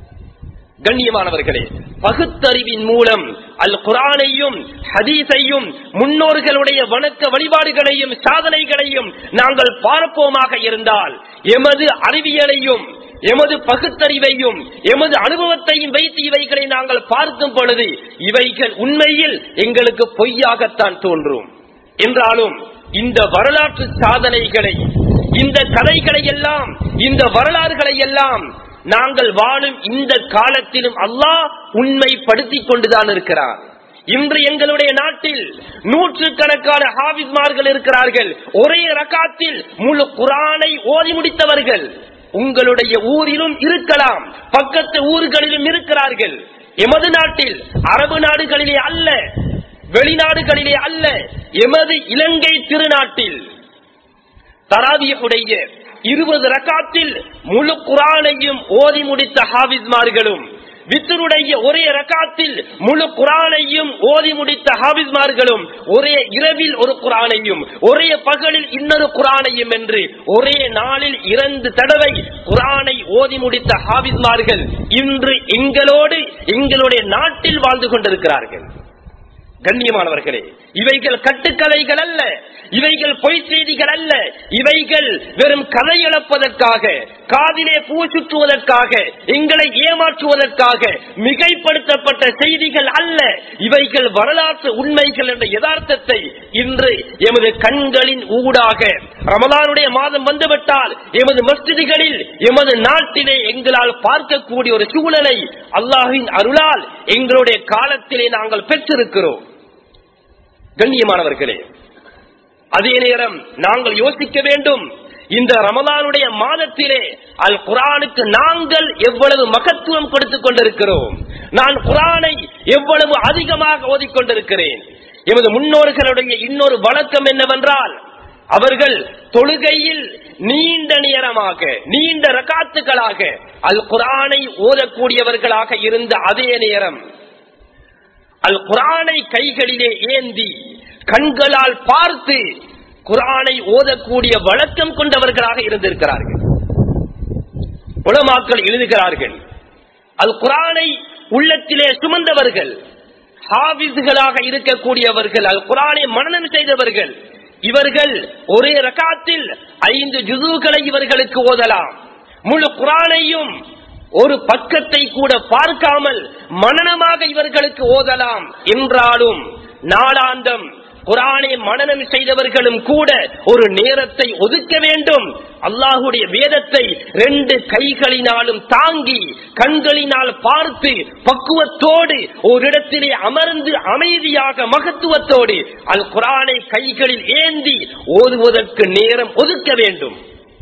கண்ணியமானவர்களே, பகுத்தறிவின் மூலம் அல் குர்ஆனையும் ஹதீஸையும் முன்னோர்களுடைய வணக்க வழிபாடுகளையும் சாதனைகளையும் நாங்கள் பார்ப்போமாக இருந்தால் எமது அறிவியலையும் எமது பகுத்தறிவையும் எமது அனுபவத்தையும் வைத்து இவைகளை நாங்கள் பார்க்கும் பொழுது இவைகள் உண்மையில் எங்களுக்கு பொய்யாகத்தான் தோன்றும். என்றாலும் இந்த வரலாற்று சாதனைகளை, இந்த கதைகளை எல்லாம், இந்த வரலாறுகளை எல்லாம் நாங்கள் வாழும் இந்த காலத்திலும் அல்லாஹ் உண்மைப்படுத்திக் கொண்டுதான் இருக்கிறார். இன்று எங்களுடைய நாட்டில் நூற்று கணக்கான ஹாஃபிஸ்மார்கள் இருக்கிறார்கள், ஒரே ரகாத்தில் முழு குர்ஆனை ஓதி முடித்தவர்கள். உங்களுடைய ஊரிலும் இருக்கலாம், பக்கத்து ஊர்களிலும் இருக்கிறார்கள். எமது நாட்டில், அரபு நாடுகளிலே அல்ல, வெளிநாடுகளிலே அல்ல, எமது இலங்கை திருநாட்டில் தராவியுடைய இருபது ரகாத்தில் முழு குர்ஆனையும் ஓதி முடித்த ஹாஃபிஸ்மார்களும் வித்ருடைய ஒரே ரகாத்தில் முழு குர்ஆனையும் ஓதி முடித்த ஹாபிஸ்மார்களும் ஒரே இரவில் ஒரு குர்ஆனையும் ஒரே பகலில் இன்னொரு குர்ஆனையும் என்று ஒரே நாளில் இரண்டு தடவை குர்ஆனை ஓதி முடித்த ஹாபிஸ்மார்கள் இன்று எங்களோடு எங்களுடைய நாட்டில் வாழ்ந்து கொண்டிருக்கிறார்கள். கண்ணியமானவர்களே, இவைகள் கட்டுக்கதைகள் அல்ல, இவைகள் பொய் செய்திகள் அல்ல, இவைகள் வெறும் கதை இழப்பதற்காக, காதிலே பூ சுற்றுவதற்காக, எங்களை ஏமாற்றுவதற்காக மிகைப்படுத்தப்பட்ட செய்திகள் அல்ல. இவைகள் வரலாற்று உண்மைகள் என்ற யதார்த்தத்தை இன்று எமது கண்களின் ஊடாக ரமலானுடைய மாதம் வந்துவிட்டால் எமது மஸ்ஜிதுகளில் எமது நாட்டிலே எங்களால் பார்க்கக்கூடிய ஒரு சூழலை அல்லாஹ்வின் அருளால் எங்களுடைய காலத்திலே நாங்கள் பெற்றிருக்கிறோம். கண்ணியமானவர்களே, அதே நேரம் நாங்கள் யோசிக்க வேண்டும், இந்த ரமலானுடைய மாதத்திலே அல் குர்ஆனுக்கு நாங்கள் எவ்வளவு மகத்துவம் கொடுத்துக் கொண்டிருக்கிறோம். நான் குர்ஆனை எவ்வளவு அதிகமாக ஓதிக்கொண்டிருக்கிறேன். எமது முன்னோர்களுடைய இன்னொரு வழக்கம் என்னவென்றால், அவர்கள் தொழுகையில் நீண்ட நேரமாக நீண்ட ரகாத்துகளாக அல் குர்ஆனை ஓதக்கூடியவர்களாக இருந்த அதே நேரம் அல் குர்ஆனை கைகளிலே ஏந்தி கண்களால் பார்த்து குர்ஆனை ஓதக்கூடிய வழக்கம் கொண்டவர்களாக இருந்திருக்கிறார்கள். உலமாக்கள் எழுதுகிறார்கள், அல் குர்ஆனை உள்ளத்திலே சுமந்தவர்கள், ஹாஃபிஸ்களாக இருக்கக்கூடியவர்கள், அல் குர்ஆனை மனனம் செய்தவர்கள், இவர்கள் ஒரே ரகாத்தில் ஐந்து ஜுஸூகளை இவர்களுக்கு ஓதலாம். முழு குர்ஆனையும் ஒரு பக்கத்தை கூட பார்க்காமல் மனனமாக இவர்களுக்கு ஓதலாம். என்றாலும் நாளாந்தம் குர்ஆனை மனனம் செய்தவர்களும் கூட ஒரு நேரத்தை ஒதுக்க வேண்டும். அல்லாஹுடைய வேதத்தை ரெண்டு கைகளினாலும் தாங்கி கண்களினால் பார்த்து பக்குவத்தோடு ஒரு இடத்திலே அமர்ந்து அமைதியாக மகத்துவத்தோடு அல் குர்ஆனை கைகளில் ஏந்தி ஓதுவதற்கு நேரம் ஒதுக்க வேண்டும்.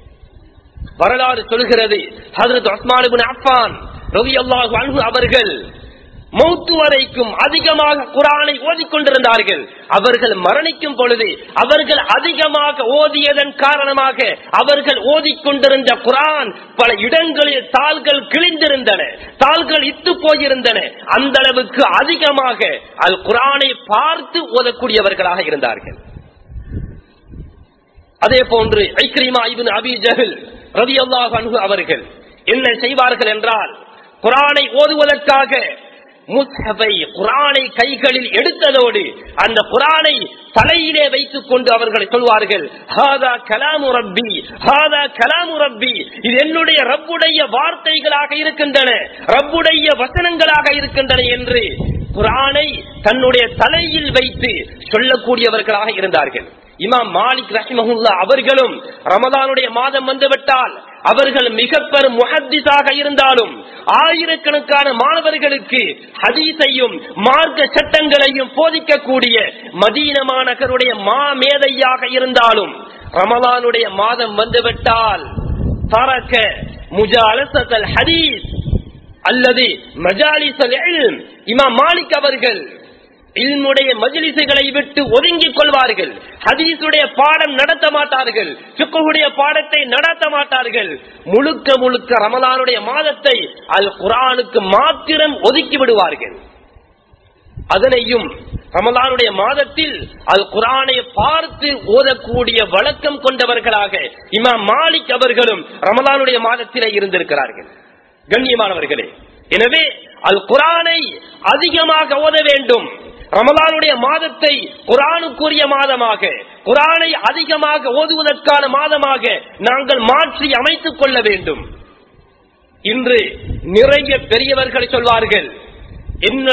வரலாறு சொல்கிறது, ஹஜ்ரத் உஸ்மான் இப்னு அஃபான் ரலியல்லாஹு அன்ஹு அவர்கள் மௌத் வரைக்கும் அதிகமாக குர்ஆனை ஓதிக்கொண்டிருந்தார்கள். அவர்கள் மரணிக்கும் பொழுது அவர்கள் அதிகமாக ஓதியதன் காரணமாக அவர்கள் ஓதிக்கொண்டிருந்த குர்ஆன் பல இடங்களில் தாள்கள் கிழிந்திருந்தன, தாள்கள் இத்து போயிருந்தன. அந்த அளவுக்கு அதிகமாக அல் குர்ஆனை பார்த்து ஓதக்கூடியவர்களாக இருந்தார்கள். அதே போன்று இக்ரிமா இப்னு அபீ ஜஹல் ரலியல்லாஹு அன்ஹு அவர்கள் என்ன செய்வார்கள் என்றால், குர்ஆனை ஓதுவதற்காக முஸ்ஹபை குர்ஆனை கைகளில் எடுத்ததோடு அந்த குர்ஆனை தலையிலே வைத்துக் கொண்டு அவர்கள் சொல்வார்கள், ஹாதா கலாமு ரப்பி, ஹாதா கலாமு ரப்பி, இது என்னுடைய ரப்புடைய வார்த்தைகளாக இருக்கின்றன, ரப்புடைய வசனங்களாக இருக்கின்றன என்று குர்ஆனை தன்னுடைய தலையில் வைத்து சொல்லக்கூடியவர்களாக இருந்தார்கள். இமாம் மாலிக் ரஹிமஹுல்லாஹ் அவர்களும் ரமலானுடைய மாதம் வந்துவிட்டால் அவர்கள் மிக பெரும் முஹத்திஸாக இருந்தாலும் ஆயிரக்கணக்கான மாணவர்களுக்கு ஹதீஸையும் மார்க்க சட்டங்களையும் போதிக்கக்கூடிய மதீனா மாநகருடைய மாமேதையாக இருந்தாலும் ரமலானுடைய மாதம் வந்துவிட்டால் தரக முஜாலஸத்தல் ஹதீஸ் அல்லது மஜாலிஸல் இல்ம், இமாம் மாலிக் அவர்கள் இல்முடைய மஜ்லிஸ்களை விட்டு ஒதுங்கிக் கொள்வார்கள். ஹதீஸுடைய பாடம் நடத்த மாட்டார்கள், ஃபிக்ஹுடைய பாடத்தை நடத்த மாட்டார்கள். முழுக்க முழுக்க ரமலானுடைய மாதத்தை அல் குர்ஆனுக்கு மாத்திரம் ஒதுக்கி விடுவார்கள். அதனையும் ரமலானுடைய மாதத்தில் அல் குர்ஆனை பார்த்து ஓதக்கூடிய வழக்கம் கொண்டவர்களாக இமாம் மாலிக் அவர்களும் ரமலானுடைய மாதத்திலே இருந்திருக்கிறார்கள். கண்ணியமானவர்களே, எனவே அல் குர்ஆனை அதிகமாக ஓத வேண்டும். ரமலானுடைய மாதத்தை குர்ஆனுக்குரிய மாதமாக, குர்ஆனை அதிகமாக ஓதுவதற்கான மாதமாக நாங்கள் மாற்றி அமைத்துக் கொள்ள வேண்டும். இன்று நிறைய பெரியவர்கள் சொல்வார்கள், என்ன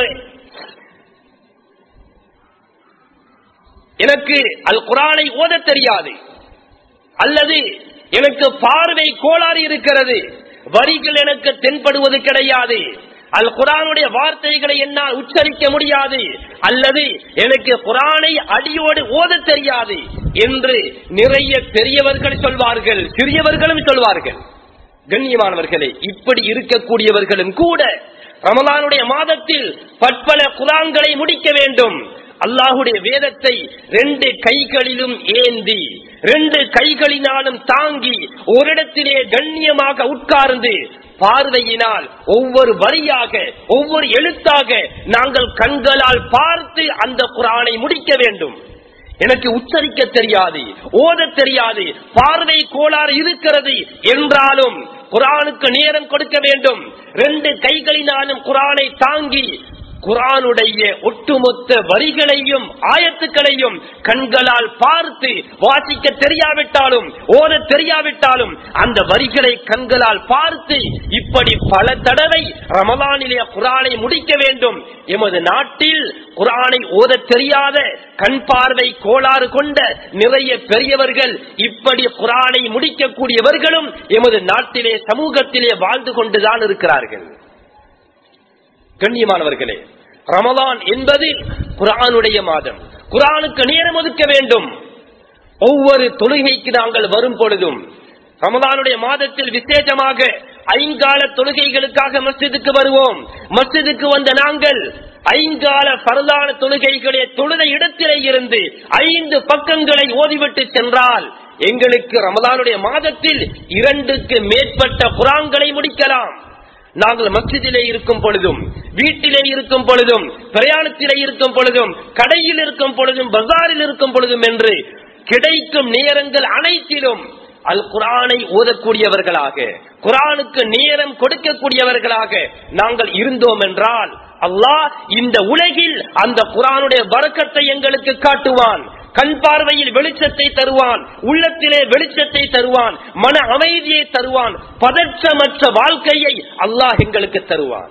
எனக்கு அல் குர்ஆனை ஓத தெரியாது, அல்லது எனக்கு பார்வை கோளாறு இருக்கிறது, வரிகள் எனக்கு தென்படுவது கிடையாது, அல் குர்ஆனுடைய வார்த்தைகளை என்னால் உச்சரிக்க முடியாது, அல்லது எனக்கு குர்ஆனை அடியோடு ஓத தெரியாது என்று நிறைய பெரியவர்கள் சொல்வார்கள், சிறியவர்களும் சொல்வார்கள். கண்ணியமானவர்களே, இப்படி இருக்கக்கூடியவர்களும் கூட ரமலானுடைய மாதத்தில் பற்பல குர்ஆன்களை முடிக்க வேண்டும். அல்லாஹுடைய வேதத்தை ரெண்டு கைகளிலும் ஏந்தி ரெண்டு கைகளினாலும் தாங்கி ஒரு இடத்திலே கண்ணியமாக உட்கார்ந்து பார்வையினால் ஒவ்வொரு வரியாக ஒவ்வொரு எழுத்தாக நாங்கள் கண்களால் பார்த்து அந்த குர்ஆனை முடிக்க வேண்டும். எனக்கு உச்சரிக்க தெரியாது, ஓத தெரியாது, பார்வை கோளாறு இருக்கிறது என்றாலும் குர்ஆனுக்கு நேரம் கொடுக்க வேண்டும். ரெண்டு கைகளினாலும் குர்ஆனை தாங்கி குர்ஆனுடைய ஒட்டுமொத்த வரிகளையும் ஆயத்துக்களையும் கண்களால் பார்த்து வாசிக்க தெரியாவிட்டாலும் ஓத தெரியாவிட்டாலும் அந்த வரிகளை கண்களால் பார்த்து இப்படி பல தடவை ரமலானிலே குர்ஆனை முடிக்க வேண்டும். எமது நாட்டில் குர்ஆனை ஓத தெரியாத கண் பார்வை கோளாறு கொண்ட நிறைய பெரியவர்கள் இப்படி குர்ஆனை முடிக்கக்கூடியவர்களும் எமது நாட்டிலே சமூகத்திலே வாழ்ந்து கொண்டுதான் இருக்கிறார்கள். கண்ணியமானவர்களே, ரமலான் என்பது குர்ஆனுடைய மாதம். குர்ஆனுக்கு நேரம் ஒதுக்க வேண்டும். ஒவ்வொரு தொழுகைக்கு நாங்கள் வரும் பொழுதும் ரமலானுடைய மாதத்தில் விசேஷமாக ஐங்கால தொழுகைகளுக்காக மஸ்ஜிதுக்கு வருவோம். மஸ்ஜிதுக்கு வந்த நாங்கள் ஐங்கால பரலான தொழுகைகளே தொழுத இடத்திலே இருந்து ஐந்து பக்கங்களை ஓதிவிட்டு சென்றால் எங்களுக்கு ரமலானுடைய மாதத்தில் இரண்டுக்கு மேற்பட்ட குர்ஆன்களை முடிக்கலாம். நாங்கள் மஸ்ஜிதிலே இருக்கும் பொழுதும் வீட்டிலே இருக்கும் பொழுதும் பிரயாணத்திலே இருக்கும் பொழுதும் கடையில் இருக்கும் பொழுதும் பஜாரில் இருக்கும் பொழுதும் என்று கிடைக்கும் நேரங்கள் அனைத்திலும் அல் குர்ஆனை ஓதக்கூடியவர்களாக குர்ஆனுக்கு நேரம் கொடுக்கக்கூடியவர்களாக நாங்கள் இருந்தோம் என்றால் அல்லாஹ் இந்த உலகில் அந்த குர்ஆனுடைய பரக்கத்தை எங்களுக்கு காட்டுவான். கண் பார்வையில் வெளிச்சத்தை தருவான், உள்ளத்திலே வெளிச்சத்தை தருவான், மன அமைதியை தருவான், பதற்றமற்ற வாழ்க்கையை அல்லாஹ் எங்களுக்கு தருவான்.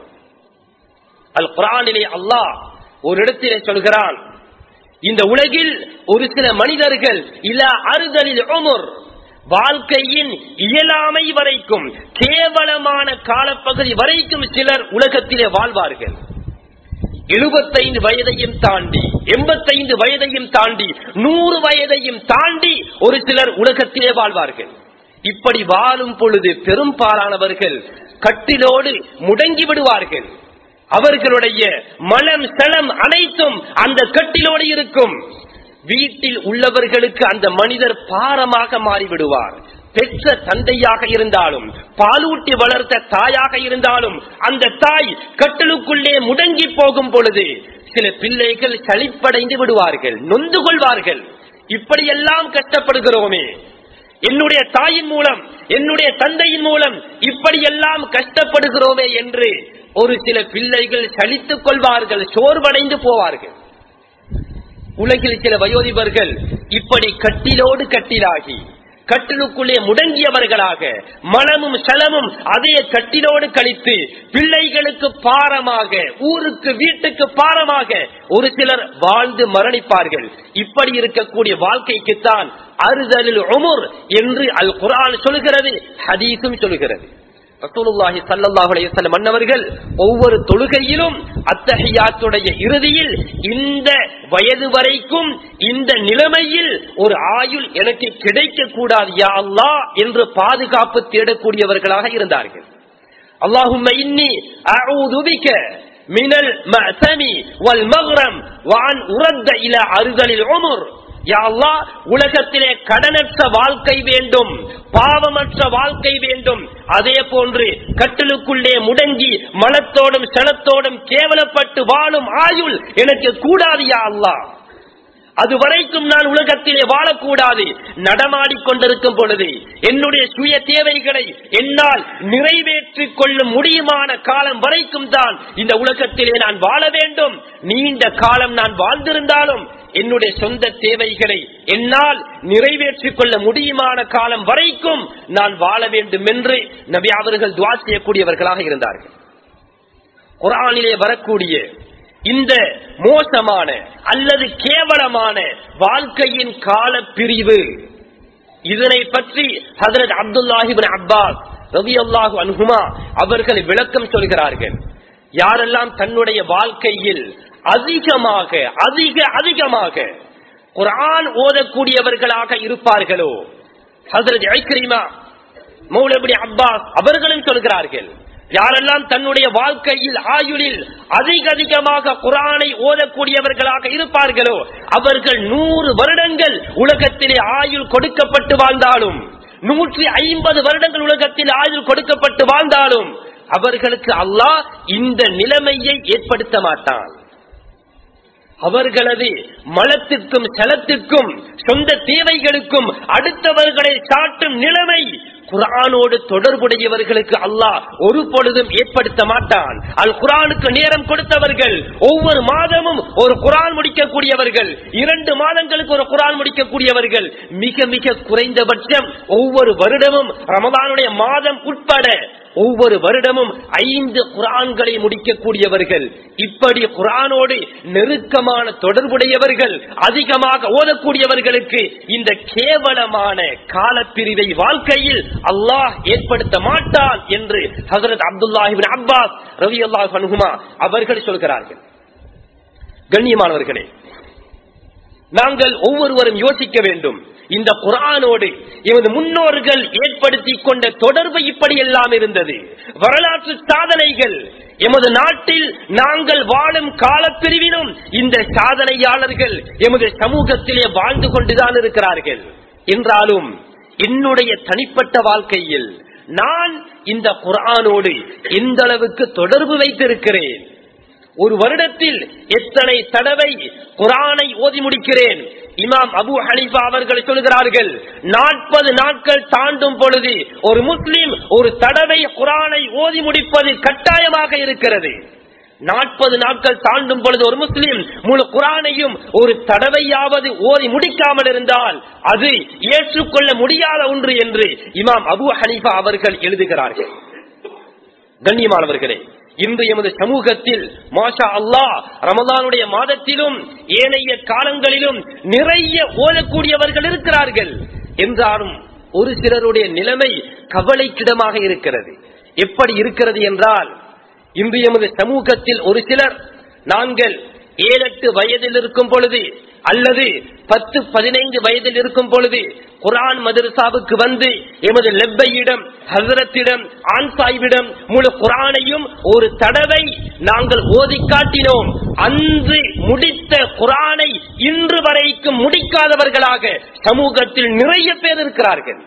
அல் குர்ஆனிலே அல்லாஹ் ஒரு இடத்திலே சொல்கிறான், இந்த உலகில் ஒரு சில மனிதர்கள் இலா அர்தலில் உம்ர், வாழ்க்கையின் இயலாமை வரைக்கும் கேவலமான காலப்பகுதி வரைக்கும் சிலர் உலகத்திலே வாழ்வார்கள். எழுபத்தைந்து வயதையும் தாண்டி எண்பத்தைந்து வயதையும் தாண்டி நூறு வயதையும் தாண்டி ஒரு சிலர் உலகத்திலே வாழ்வார்கள். இப்படி வாழும் பொழுது பெரும்பாலானவர்கள் கட்டிலோடு முடங்கி விடுவார்கள். அவர்களுடைய மனம் சலம் அனைத்தும் அந்த கட்டிலோடு இருக்கும். வீட்டில் உள்ளவர்களுக்கு அந்த மனிதர் பாரமாக மாறிவிடுவார். பெற்ற தந்தையாக இருந்தாலும் பாலூட்டி வளர்த்த தாயாக இருந்தாலும் அந்த தாய் கட்டிலுக்குள்ளே முடங்கி போகும் பொழுது சில பிள்ளைகள் சலிப்படைந்து விடுவார்கள், நொந்து கொள்வார்கள். இப்படியெல்லாம் கஷ்டப்படுகிறோமே, என்னுடைய தாயின் மூலம் என்னுடைய தந்தையின் மூலம் இப்படியெல்லாம் கஷ்டப்படுகிறோமே என்று ஒரு சில பிள்ளைகள் சலித்துக் கொள்வார்கள், சோர்வடைந்து போவார்கள். உலகில் சில வயோதிபர்கள் இப்படி கட்டிலோடு கட்டிலாகி கட்டிலுக்குள்ளே முடங்கியவர்களாக மனமும் சலமும் அதே கட்டிலோடு கழித்து பிள்ளைகளுக்கு பாரமாக ஊருக்கு வீட்டுக்கு பாரமாக ஒரு சிலர் வாழ்ந்து மரணிப்பார்கள். இப்படி இருக்கக்கூடிய வாழ்க்கைக்குத்தான் அர்தலுல் உம்ர் என்று அல் குர்ஆன் சொல்கிறது, ஹதீஸும் சொல்கிறது. ரசூலுல்லாஹி ஸல்லல்லாஹு அலைஹி வஸல்லம் அன்னவர்கள் ஒவ்வொரு தொழுகையிலும் அத்தஹியாத்துடைய இறுதியில் இந்த வயது வரைக்கும் இந்த நிலைமையில் ஒரு ஆயுள் எனக்கு கிடைக்க கூடாது யா அல்லாஹ் என்று பாதுகாப்பு தேடக்கூடியவர்களாக இருந்தார்கள். அல்லாஹும்ம இன்னி அஊது பிக மினல் மஅஸமி வல் மக்ரம் வ அன் உரத இலா அர்தலில் உம்ர். யா அல்லாஹ், உலகத்திலே கடனற்ற வாழ்க்கை வேண்டும், பாவமற்ற வாழ்க்கை வேண்டும். அதே போன்று கட்டிலுக்குள்ளே முடங்கி மனத்தோடும் சலத்தோடும் கேவலப்பட்டு வாழும் ஆயுள் எனக்கு கூடாது யா அல்லாஹ். அது வரைக்கும் நான் உலகத்திலே வாழக்கூடாது. நடமாடிக் கொண்டிருக்கும் பொழுது என்னுடைய சுய தேவைகளை என்னால் நிறைவேற்றிக் கொள்ள முடியுமான காலம் வரைக்கும் தான் இந்த உலகத்திலே நான் வாழ வேண்டும். நீண்ட காலம் நான் வாழ்ந்திருந்தாலும் என்னுடைய சொந்த தேவைகளை என்னால் நிறைவேற்றிக் கொள்ள முடியுமான காலம் வரைக்கும் நான் வாழ வேண்டும் என்று நபி அவர்கள் துஆ செய்யக்கூடியவர்களாக இருந்தார்கள். குர்ஆனிலே வரக்கூடிய இந்த மோசமான அல்லது கேவலமான வாழ்க்கையின் கால பிரிவு, இதனை பற்றி ஹஜ்ரத் அப்துல்லாஹ் இப்னு அப்பாஸ் ரலியல்லாஹு அன்ஹுமா அவர்கள் விளக்கம் சொல்கிறார்கள். யாரெல்லாம் தன்னுடைய வாழ்க்கையில் அதிகமாக அதிக அதிகமாக குர்ஆன் ஓதக்கூடியவர்களாக இருப்பார்களோ, ஹஜ்ரத் இக்ரிமா மௌலா இப்னு அப்பாஸ் அவர்களும் சொல்கிறார்கள், யாரெல்லாம் தன்னுடைய வாழ்க்கையில் ஆயுளில் அதிக அதிகமாக குர்ஆனை ஓதக்கூடியவர்களாக இருப்பார்களோ அவர்கள் நூறு வருடங்கள் உலகத்திலே ஆயுள் கொடுக்கப்பட்டு வாழ்ந்தாலும், நூற்றி ஐம்பது வருடங்கள் உலகத்தில் ஆயுள் கொடுக்கப்பட்டு வாழ்ந்தாலும் அவர்களுக்கு அல்லாஹ் இந்த நிலைமையை ஏற்படுத்த மாட்டான். அவர்களது மலத்துக்கும் சலத்துக்கும் சொந்த தேவைகளுக்கும் அடுத்தவர்களை சாட்டும் நிலைமை குர்ஆனோடு தொடர்புடையவர்களுக்கு அல்லாஹ் ஒரு பொழுதும் ஏற்படுத்த மாட்டான். அல் குர்ஆனுக்கு நேரம் கொடுத்தவர்கள், ஒவ்வொரு மாதமும் ஒரு குர்ஆன் முடிக்கக்கூடியவர்கள், இரண்டு மாதங்களுக்கு ஒரு குர்ஆன் முடிக்கக்கூடியவர்கள், மிக மிக குறைந்தபட்சம் ஒவ்வொரு வருடமும் ரமதானுடைய மாதம் உட்பட ஒவ்வொரு வருடமும் ஐந்து குர்ஆன்களை முடிக்கக்கூடியவர்கள், இப்படி குர்ஆனோடு நெருக்கமான தொடர்புடையவர்கள், அதிகமாக ஓதக்கூடியவர்களுக்கு இந்த கேவலமான காலப்பிரிவை வாழ்க்கையில் அல்லாஹ் ஏற்படுத்த மாட்டான் என்று ஹஜ்ரத் அப்துல்லாஹ் இப்னு அப்பாஸ் ரலியல்லாஹு அன்ஹுமா அவர்கள் சொல்கிறார்கள். கண்ணியமானவர்களே, நாங்கள் ஒவ்வொருவரும் யோசிக்க வேண்டும். இந்த குர்ஆனோடு எமது முன்னோர்கள் ஏற்படுத்தி கொண்ட தொடர்பு இப்படி எல்லாம் இருந்தது. வரலாற்று சாதனைகள் எமது நாட்டில் நாங்கள் வாழும் காலப்பிரிவிலும் இந்த சாதனையாளர்கள் எமது சமூகத்திலே வாழ்ந்து கொண்டுதான் இருக்கிறார்கள். என்றாலும் என்னுடைய தனிப்பட்ட வாழ்க்கையில் நான் இந்த குர்ஆனோடு எந்த அளவுக்கு தொடர்பு வைத்திருக்கிறேன், ஒரு வருடத்தில் எத்தனை தடவை குர்ஆனை ஓதி முடிக்கிறேன்? இமாம் அபு ஹனீஃபா அவர்கள் சொல்கிறார்கள், நாற்பது நாட்கள் தாண்டும் பொழுது ஒரு முஸ்லிம் ஒரு தடவை குர்ஆனை ஓதி முடிப்பது கட்டாயமாக இருக்கிறது. நாற்பது நாட்கள் தாண்டும் பொழுது ஒரு முஸ்லிம் முழு குர்ஆனையும் ஒரு தடவையாவது ஓதி முடிக்காமல் இருந்தால் அது ஏற்றுக்கொள்ள முடியாத ஒன்று என்று இமாம் அபு ஹனீஃபா அவர்கள் எழுதுகிறார்கள். கண்ணியமானவர்களே, இன்று எமது சமூகத்தில் மாஷா அல்லாஹ் ரமதானுடைய மாதத்திலும் ஏனைய காலங்களிலும் நிறைய ஓதக்கூடியவர்கள் இருக்கிறார்கள். என்றாலும் ஒரு சிலருடைய நிலைமை கவலைக்கிடமாக இருக்கிறது. எப்படி இருக்கிறது என்றால், இன்று எமது சமூகத்தில் ஒரு சிலர் நாங்கள் ஏழு எட்டு வயதில் இருக்கும் பொழுது அல்லது பத்து பதினைந்து வயதில் இருக்கும் பொழுது குர்ஆன் மதரசாவுக்கு வந்து எமது லெப்பையிடம் ஹஸ்ரத்திடம் ஆன் சாஹிபிடம் முழு குர்ஆனையும் ஒரு தடவை நாங்கள் ஓதி காட்டினோம். அன்று முடித்த குர்ஆனை இன்று வரைக்கும் முடிக்காதவர்களாக சமூகத்தில் நிறைய பேர் இருக்கிறார்கள்.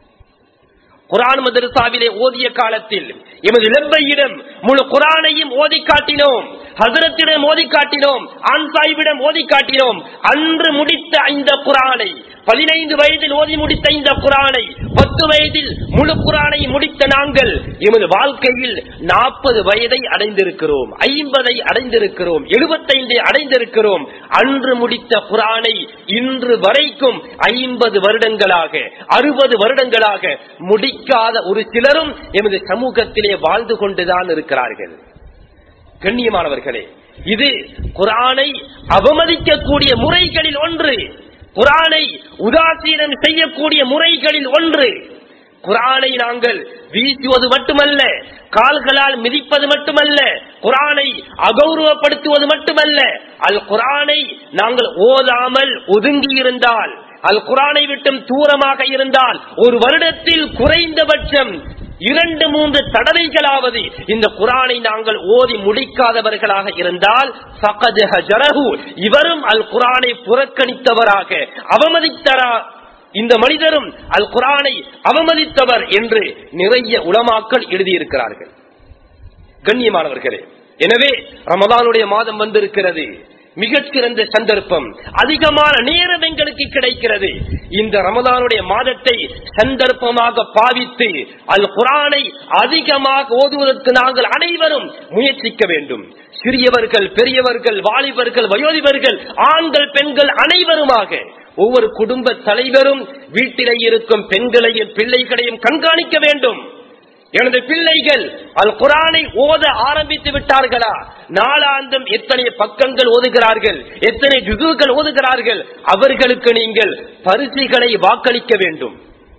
குர்ஆன் மதரசாவிலே ஓதிய காலத்தில் எமது லெப்பையிடம் முழு குர்ஆனையும் ஓதி காட்டினோம், ஹஸ்ரத்திடம் ஓதி காட்டினோம், ஆன் சாஹிபிடம் ஓதி காட்டினோம். அன்று முடித்த இந்த குர்ஆனை, பதினைந்து வயதில் ஓதி முடித்த இந்த குர்ஆனை, பத்து வயதில் முழு குர்ஆனை முடித்த நாங்கள் எமது வாழ்க்கையில் நாற்பது வயதை அடைந்திருக்கிறோம், ஐம்பதை அடைந்திருக்கிறோம், எழுபத்தைந்தை அடைந்திருக்கிறோம். அன்று முடித்த குர்ஆனை இன்று வரைக்கும் ஐம்பது வருடங்களாக அறுபது வருடங்களாக முடிக்காத ஒரு சிலரும் எமது சமூகத்திலே வாழ்ந்து கொண்டுதான் இருக்கிறார்கள். கண்ணியமானவர்களே, இது குர்ஆனை அவமதிக்கக்கூடிய முறைகளில் ஒன்று, குர்ஆனை உதாசீனம் செய்யக்கூடிய முறைகளில் ஒன்று. குர்ஆனை நாங்கள் வீசுவது மட்டுமல்ல, கால்களால் மிதிப்பது மட்டுமல்ல, குர்ஆனை அகௌரவப்படுத்துவது மட்டுமல்ல, அல் குர்ஆனை நாங்கள் ஓதாமல் ஒதுங்கி இருந்தால், அல் குர்ஆனை விட்டும் தூரமாக இருந்தால், ஒரு வருடத்தில் குறைந்தபட்சம் இரண்டு மூன்று தடவைகளாவது இந்த குர்ஆனை நாங்கள் ஓதி முடிக்காதவர்களாக இருந்தால் ஃபகத் ஹஜரஹு, இவரும் அல் குர்ஆனை புறக்கணித்தவராக, அவமதித்தரா, இந்த மனிதரும் அல் குர்ஆனை அவமதித்தவர் என்று நிறைய உலமாக்கள் எழுதியிருக்கிறார்கள். கண்ணியமானவர்களே, எனவே ரமதானுடைய மாதம் வந்திருக்கிறது, மிகச்சிறந்த சந்தர்ப்பம், அதிகமான நேரம் எங்களுக்கு கிடைக்கிறது. இந்த ரமதானுடைய மாதத்தை சந்தர்ப்பமாக பாவித்து அல் குர்ஆனை அதிகமாக ஓதுவதற்கு நாங்கள் அனைவரும் முயற்சிக்க வேண்டும். சிறியவர்கள், பெரியவர்கள், வாலிபர்கள், வயோதிபர்கள், ஆண்கள், பெண்கள் அனைவருமாக ஒவ்வொரு குடும்ப தலைவரும் வீட்டிலே இருக்கும் பெண்களையும் பிள்ளைகளையும் கண்காணிக்க வேண்டும். எனது பிள்ளைகள் அல் குர்ஆனை ஓத ஆரம்பித்து விட்டார்களா? நாளாந்தம் எத்தனை பக்கங்கள் ஓதுகிறார்கள், எத்தனை ஜுஸுகள் ஓதுகிறார்கள்? அவர்களுக்கு நீங்கள் பரிசுகளை வாக்களிக்க வேண்டும்.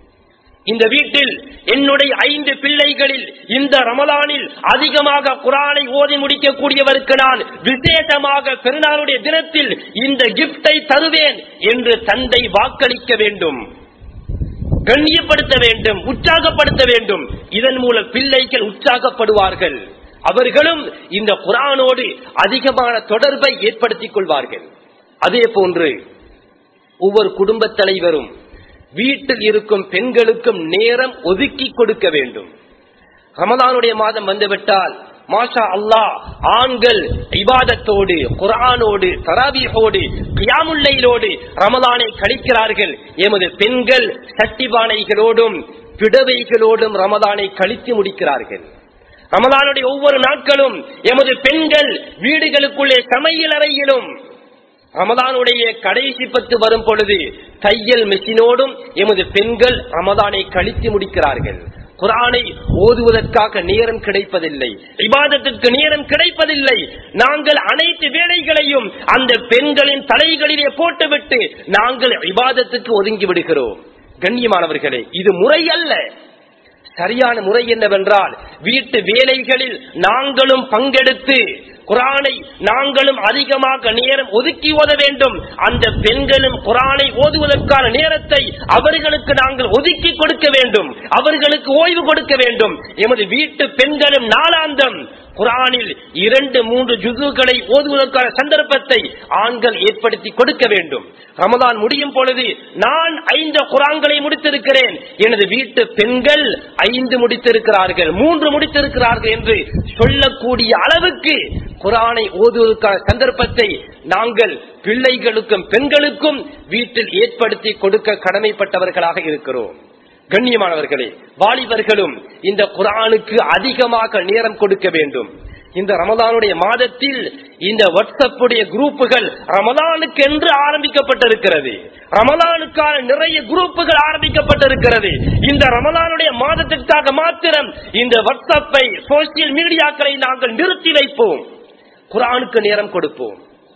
இந்த வீட்டில் என்னுடைய ஐந்து பிள்ளைகளில் இந்த ரமலானில் அதிகமாக குர்ஆனை ஓதி முடிக்கக்கூடியவருக்கு நான் விசேஷமாக பெருநாளுடைய தினத்தில் இந்த கிஃப்டை தருவேன் என்று தந்தை வாக்களிக்க வேண்டும், கண்ணியப்படுத்த வேண்டும், உற்சாகப்படுத்த வேண்டும். இதன் மூலம் பிள்ளைகள் உற்சாகப்படுவார்கள், அவர்களும் இந்த குர்ஆனோடு அதிகமான தொடர்பை ஏற்படுத்திக் கொள்வார்கள். அதே போன்று ஒவ்வொரு குடும்ப தலைவரும் வீட்டில் இருக்கும் பெண்களுக்கும் நேரம் ஒதுக்கி கொடுக்க வேண்டும். ரமலானுடைய மாதம் வந்துவிட்டால் மாஷா அல்லாஹ் ஆண்கள் இபாதத்தோடு குர்ஆனோடு தராவீஹோடு கியாமுல் லைலோடு ரமலானை கழிக்கிறார்கள். எமது பெண்கள் சட்டிபானைகளோடும் பிடவைகளோடும் ரமலானை கழித்து முடிக்கிறார்கள். ரமலானுடைய ஒவ்வொரு நாட்களும் எமது பெண்கள் வீடுகளுக்குள்ளே சமையல் அறையிலும் ரமலானுடைய கடைசி பத்து வரும் பொழுது தையல் மெஷினோடும் எமது பெண்கள் ரமலானை கழித்து முடிக்கிறார்கள். குர்ஆனை ஓதுவதற்காக நேரம் கிடைப்பதில்லை, இபாதத்திற்கு நேரம் கிடைப்பதில்லை. நாங்கள் அனைத்து வேலைகளையும் அந்த பெண்களின் தலைகளிலே போட்டுவிட்டு நாங்கள் இபாதத்துக்கு ஒதுங்கி விடுகிறோம். கண்ணியமானவர்களே, இது முறை அல்ல. சரியான முறை என்னவென்றால் வீட்டு வேலைகளில் நாங்களும் பங்கெடுத்து குர்ஆனை நாங்களும் அதிகமாக நேரம் ஒதுக்கி ஓத வேண்டும். அந்த பெண்களும் குர்ஆனை ஓதுவதற்கான நேரத்தை அவர்களுக்கு நாங்கள் ஒதுக்கி கொடுக்க வேண்டும், அவர்களுக்கு ஓய்வு கொடுக்க வேண்டும். எமது வீட்டு பெண்களும் நாளாந்தம் குர்ஆனில் இரண்டு மூன்று ஜுசுகளை ஓதுவதற்கான சந்தர்ப்பத்தை ஆண்கள் ஏற்படுத்தி கொடுக்க வேண்டும். ரமலான் முடியும் பொழுது நான் ஐந்து குர்ஆன்களை முடித்திருக்கிறேன், எனது வீட்டு பெண்கள் ஐந்து முடித்திருக்கிறார்கள், மூன்று முடித்திருக்கிறார்கள் என்று சொல்லக்கூடிய அளவுக்கு குர்ஆனை ஓதுவதற்கான சந்தர்ப்பத்தை நாங்கள் பிள்ளைகளுக்கும் பெண்களுக்கும் வீட்டில் ஏற்படுத்தி கொடுக்க கடமைப்பட்டவர்களாக இருக்கிறோம். கண்ணியமானவர்களே, வாலிபர்களும் இந்த குர்ஆனுக்கு அதிகமாக நேரம் கொடுக்க வேண்டும். இந்த ரமலானுடைய மாதத்தில் இந்த வாட்ஸ்அப்புடைய குரூப்புகள் ரமலானுக்கு என்று ஆரம்பிக்கப்பட்டிருக்கிறது. ரமலானுக்கான நிறைய குரூப்புகள் ஆரம்பிக்கப்பட்டிருக்கிறது. இந்த ரமலானுடைய மாதத்திற்காக மாத்திரம் இந்த வாட்ஸ்அப்பை சோசியல் மீடியாக்களை நாங்கள் நிறுத்தி வைப்போம், குர்ஆனுக்கு நேரம் கொடுப்போம்.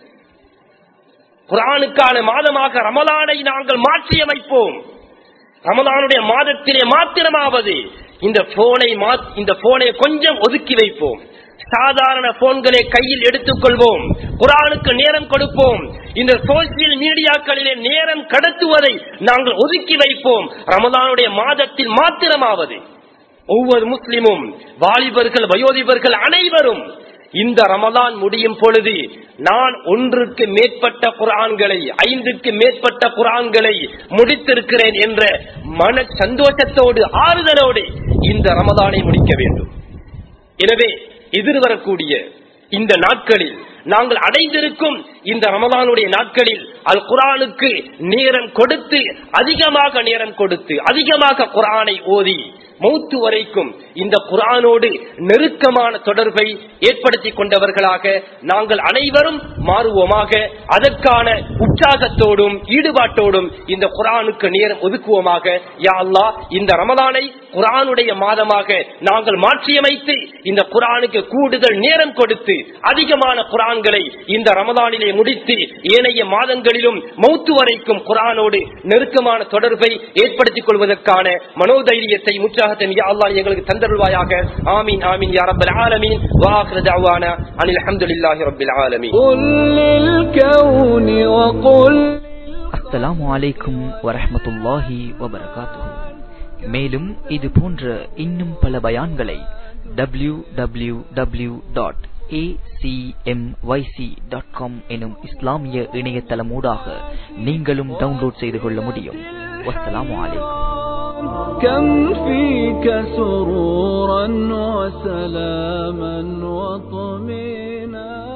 குர்ஆனுக்கான மாதமாக ரமலானை நாங்கள் மாற்றி அமைப்போம். ரமலானுடைய மாதத்திலே மாத்திரமாவது இந்த போனை இந்த போனை கொஞ்சம் ஒதுக்கி வைப்போம். சாதாரண போன்களை கையில் எடுத்துக் கொள்வோம், குர்ஆனுக்கு நேரம் கொடுப்போம். இந்த சோசியல் மீடியாக்களிலே நேரம் கடத்துவதை நாங்கள் ஒதுக்கி வைப்போம். ரமலானுடைய மாதத்தில் மாத்திரமாவது ஒவ்வொரு முஸ்லிமும், வாலிபர்கள் வயோதிபர்கள் அனைவரும் இந்த ரமலான் முடியும் பொழுது நான் ஒன்றுக்கு மேற்பட்ட குர்ஆன்களை ஐந்துக்கு மேற்பட்ட குர்ஆன்களை முடித்திருக்கிறேன் என்ற மன சந்தோஷத்தோடு ஆறுதலோடு இந்த ரமலானை முடிக்க வேண்டும். எனவே எதிர்வரக்கூடிய இந்த நாட்களில் நாங்கள் அடைந்திருக்கும் இந்த ரமலானுடைய நாட்களில் அல் குர்ஆனுக்கு நேரம் கொடுத்து அதிகமாக நேரம் கொடுத்து அதிகமாக குர்ஆனை ஓதி மௌத்து வரைக்கும் இந்த குர்ஆனோடு நெருக்கமான தொடர்பை ஏற்படுத்தி கொண்டவர்களாக நாங்கள் அனைவரும் மாறுவோமாக. அதற்கான உற்சாகத்தோடும் ஈடுபாட்டோடும் இந்த குர்ஆனுக்கு நேரம் ஒதுக்குவோமாக. யா அல்லாஹ், இந்த ரமலானை குர்ஆனுடைய மாதமாக நாங்கள் மாற்றியமைத்து இந்த குர்ஆனுக்கு கூடுதல் நேரம் கொடுத்து அதிகமான குர்ஆன்களை இந்த ரமலானிலே முடித்து ஏனைய மாதங்களிலும் மௌத்து வரைக்கும் குர்ஆனோடு நெருக்கமான தொடர்பை ஏற்படுத்திக் கொள்வதற்கான மனோதைரியத்தை முற்றாக எங்களுக்கு தந்தருள்வாயாக. ஆமீன் ஆமீன் யா ரப்பல் ஆலமீன். வ ஆகிரு தஅவானா அனில் ஹம்துலில்லாஹி ரப்பில் ஆலமீன். அஸ்ஸலாமு அலைக்கும் வரஹ்மத்துல்லாஹி வபரகாத்துஹு. மேலும் இது போன்ற இன்னும் பல பயான்களை W W W dot A C M Y C dot com எனும் இஸ்லாமிய இணையதளமூடாக நீங்களும் டவுன்லோட் செய்து கொள்ள முடியும். வஸ்ஸலாமு அலைக்கும். كم فيك سرورا وسلاما وطمينا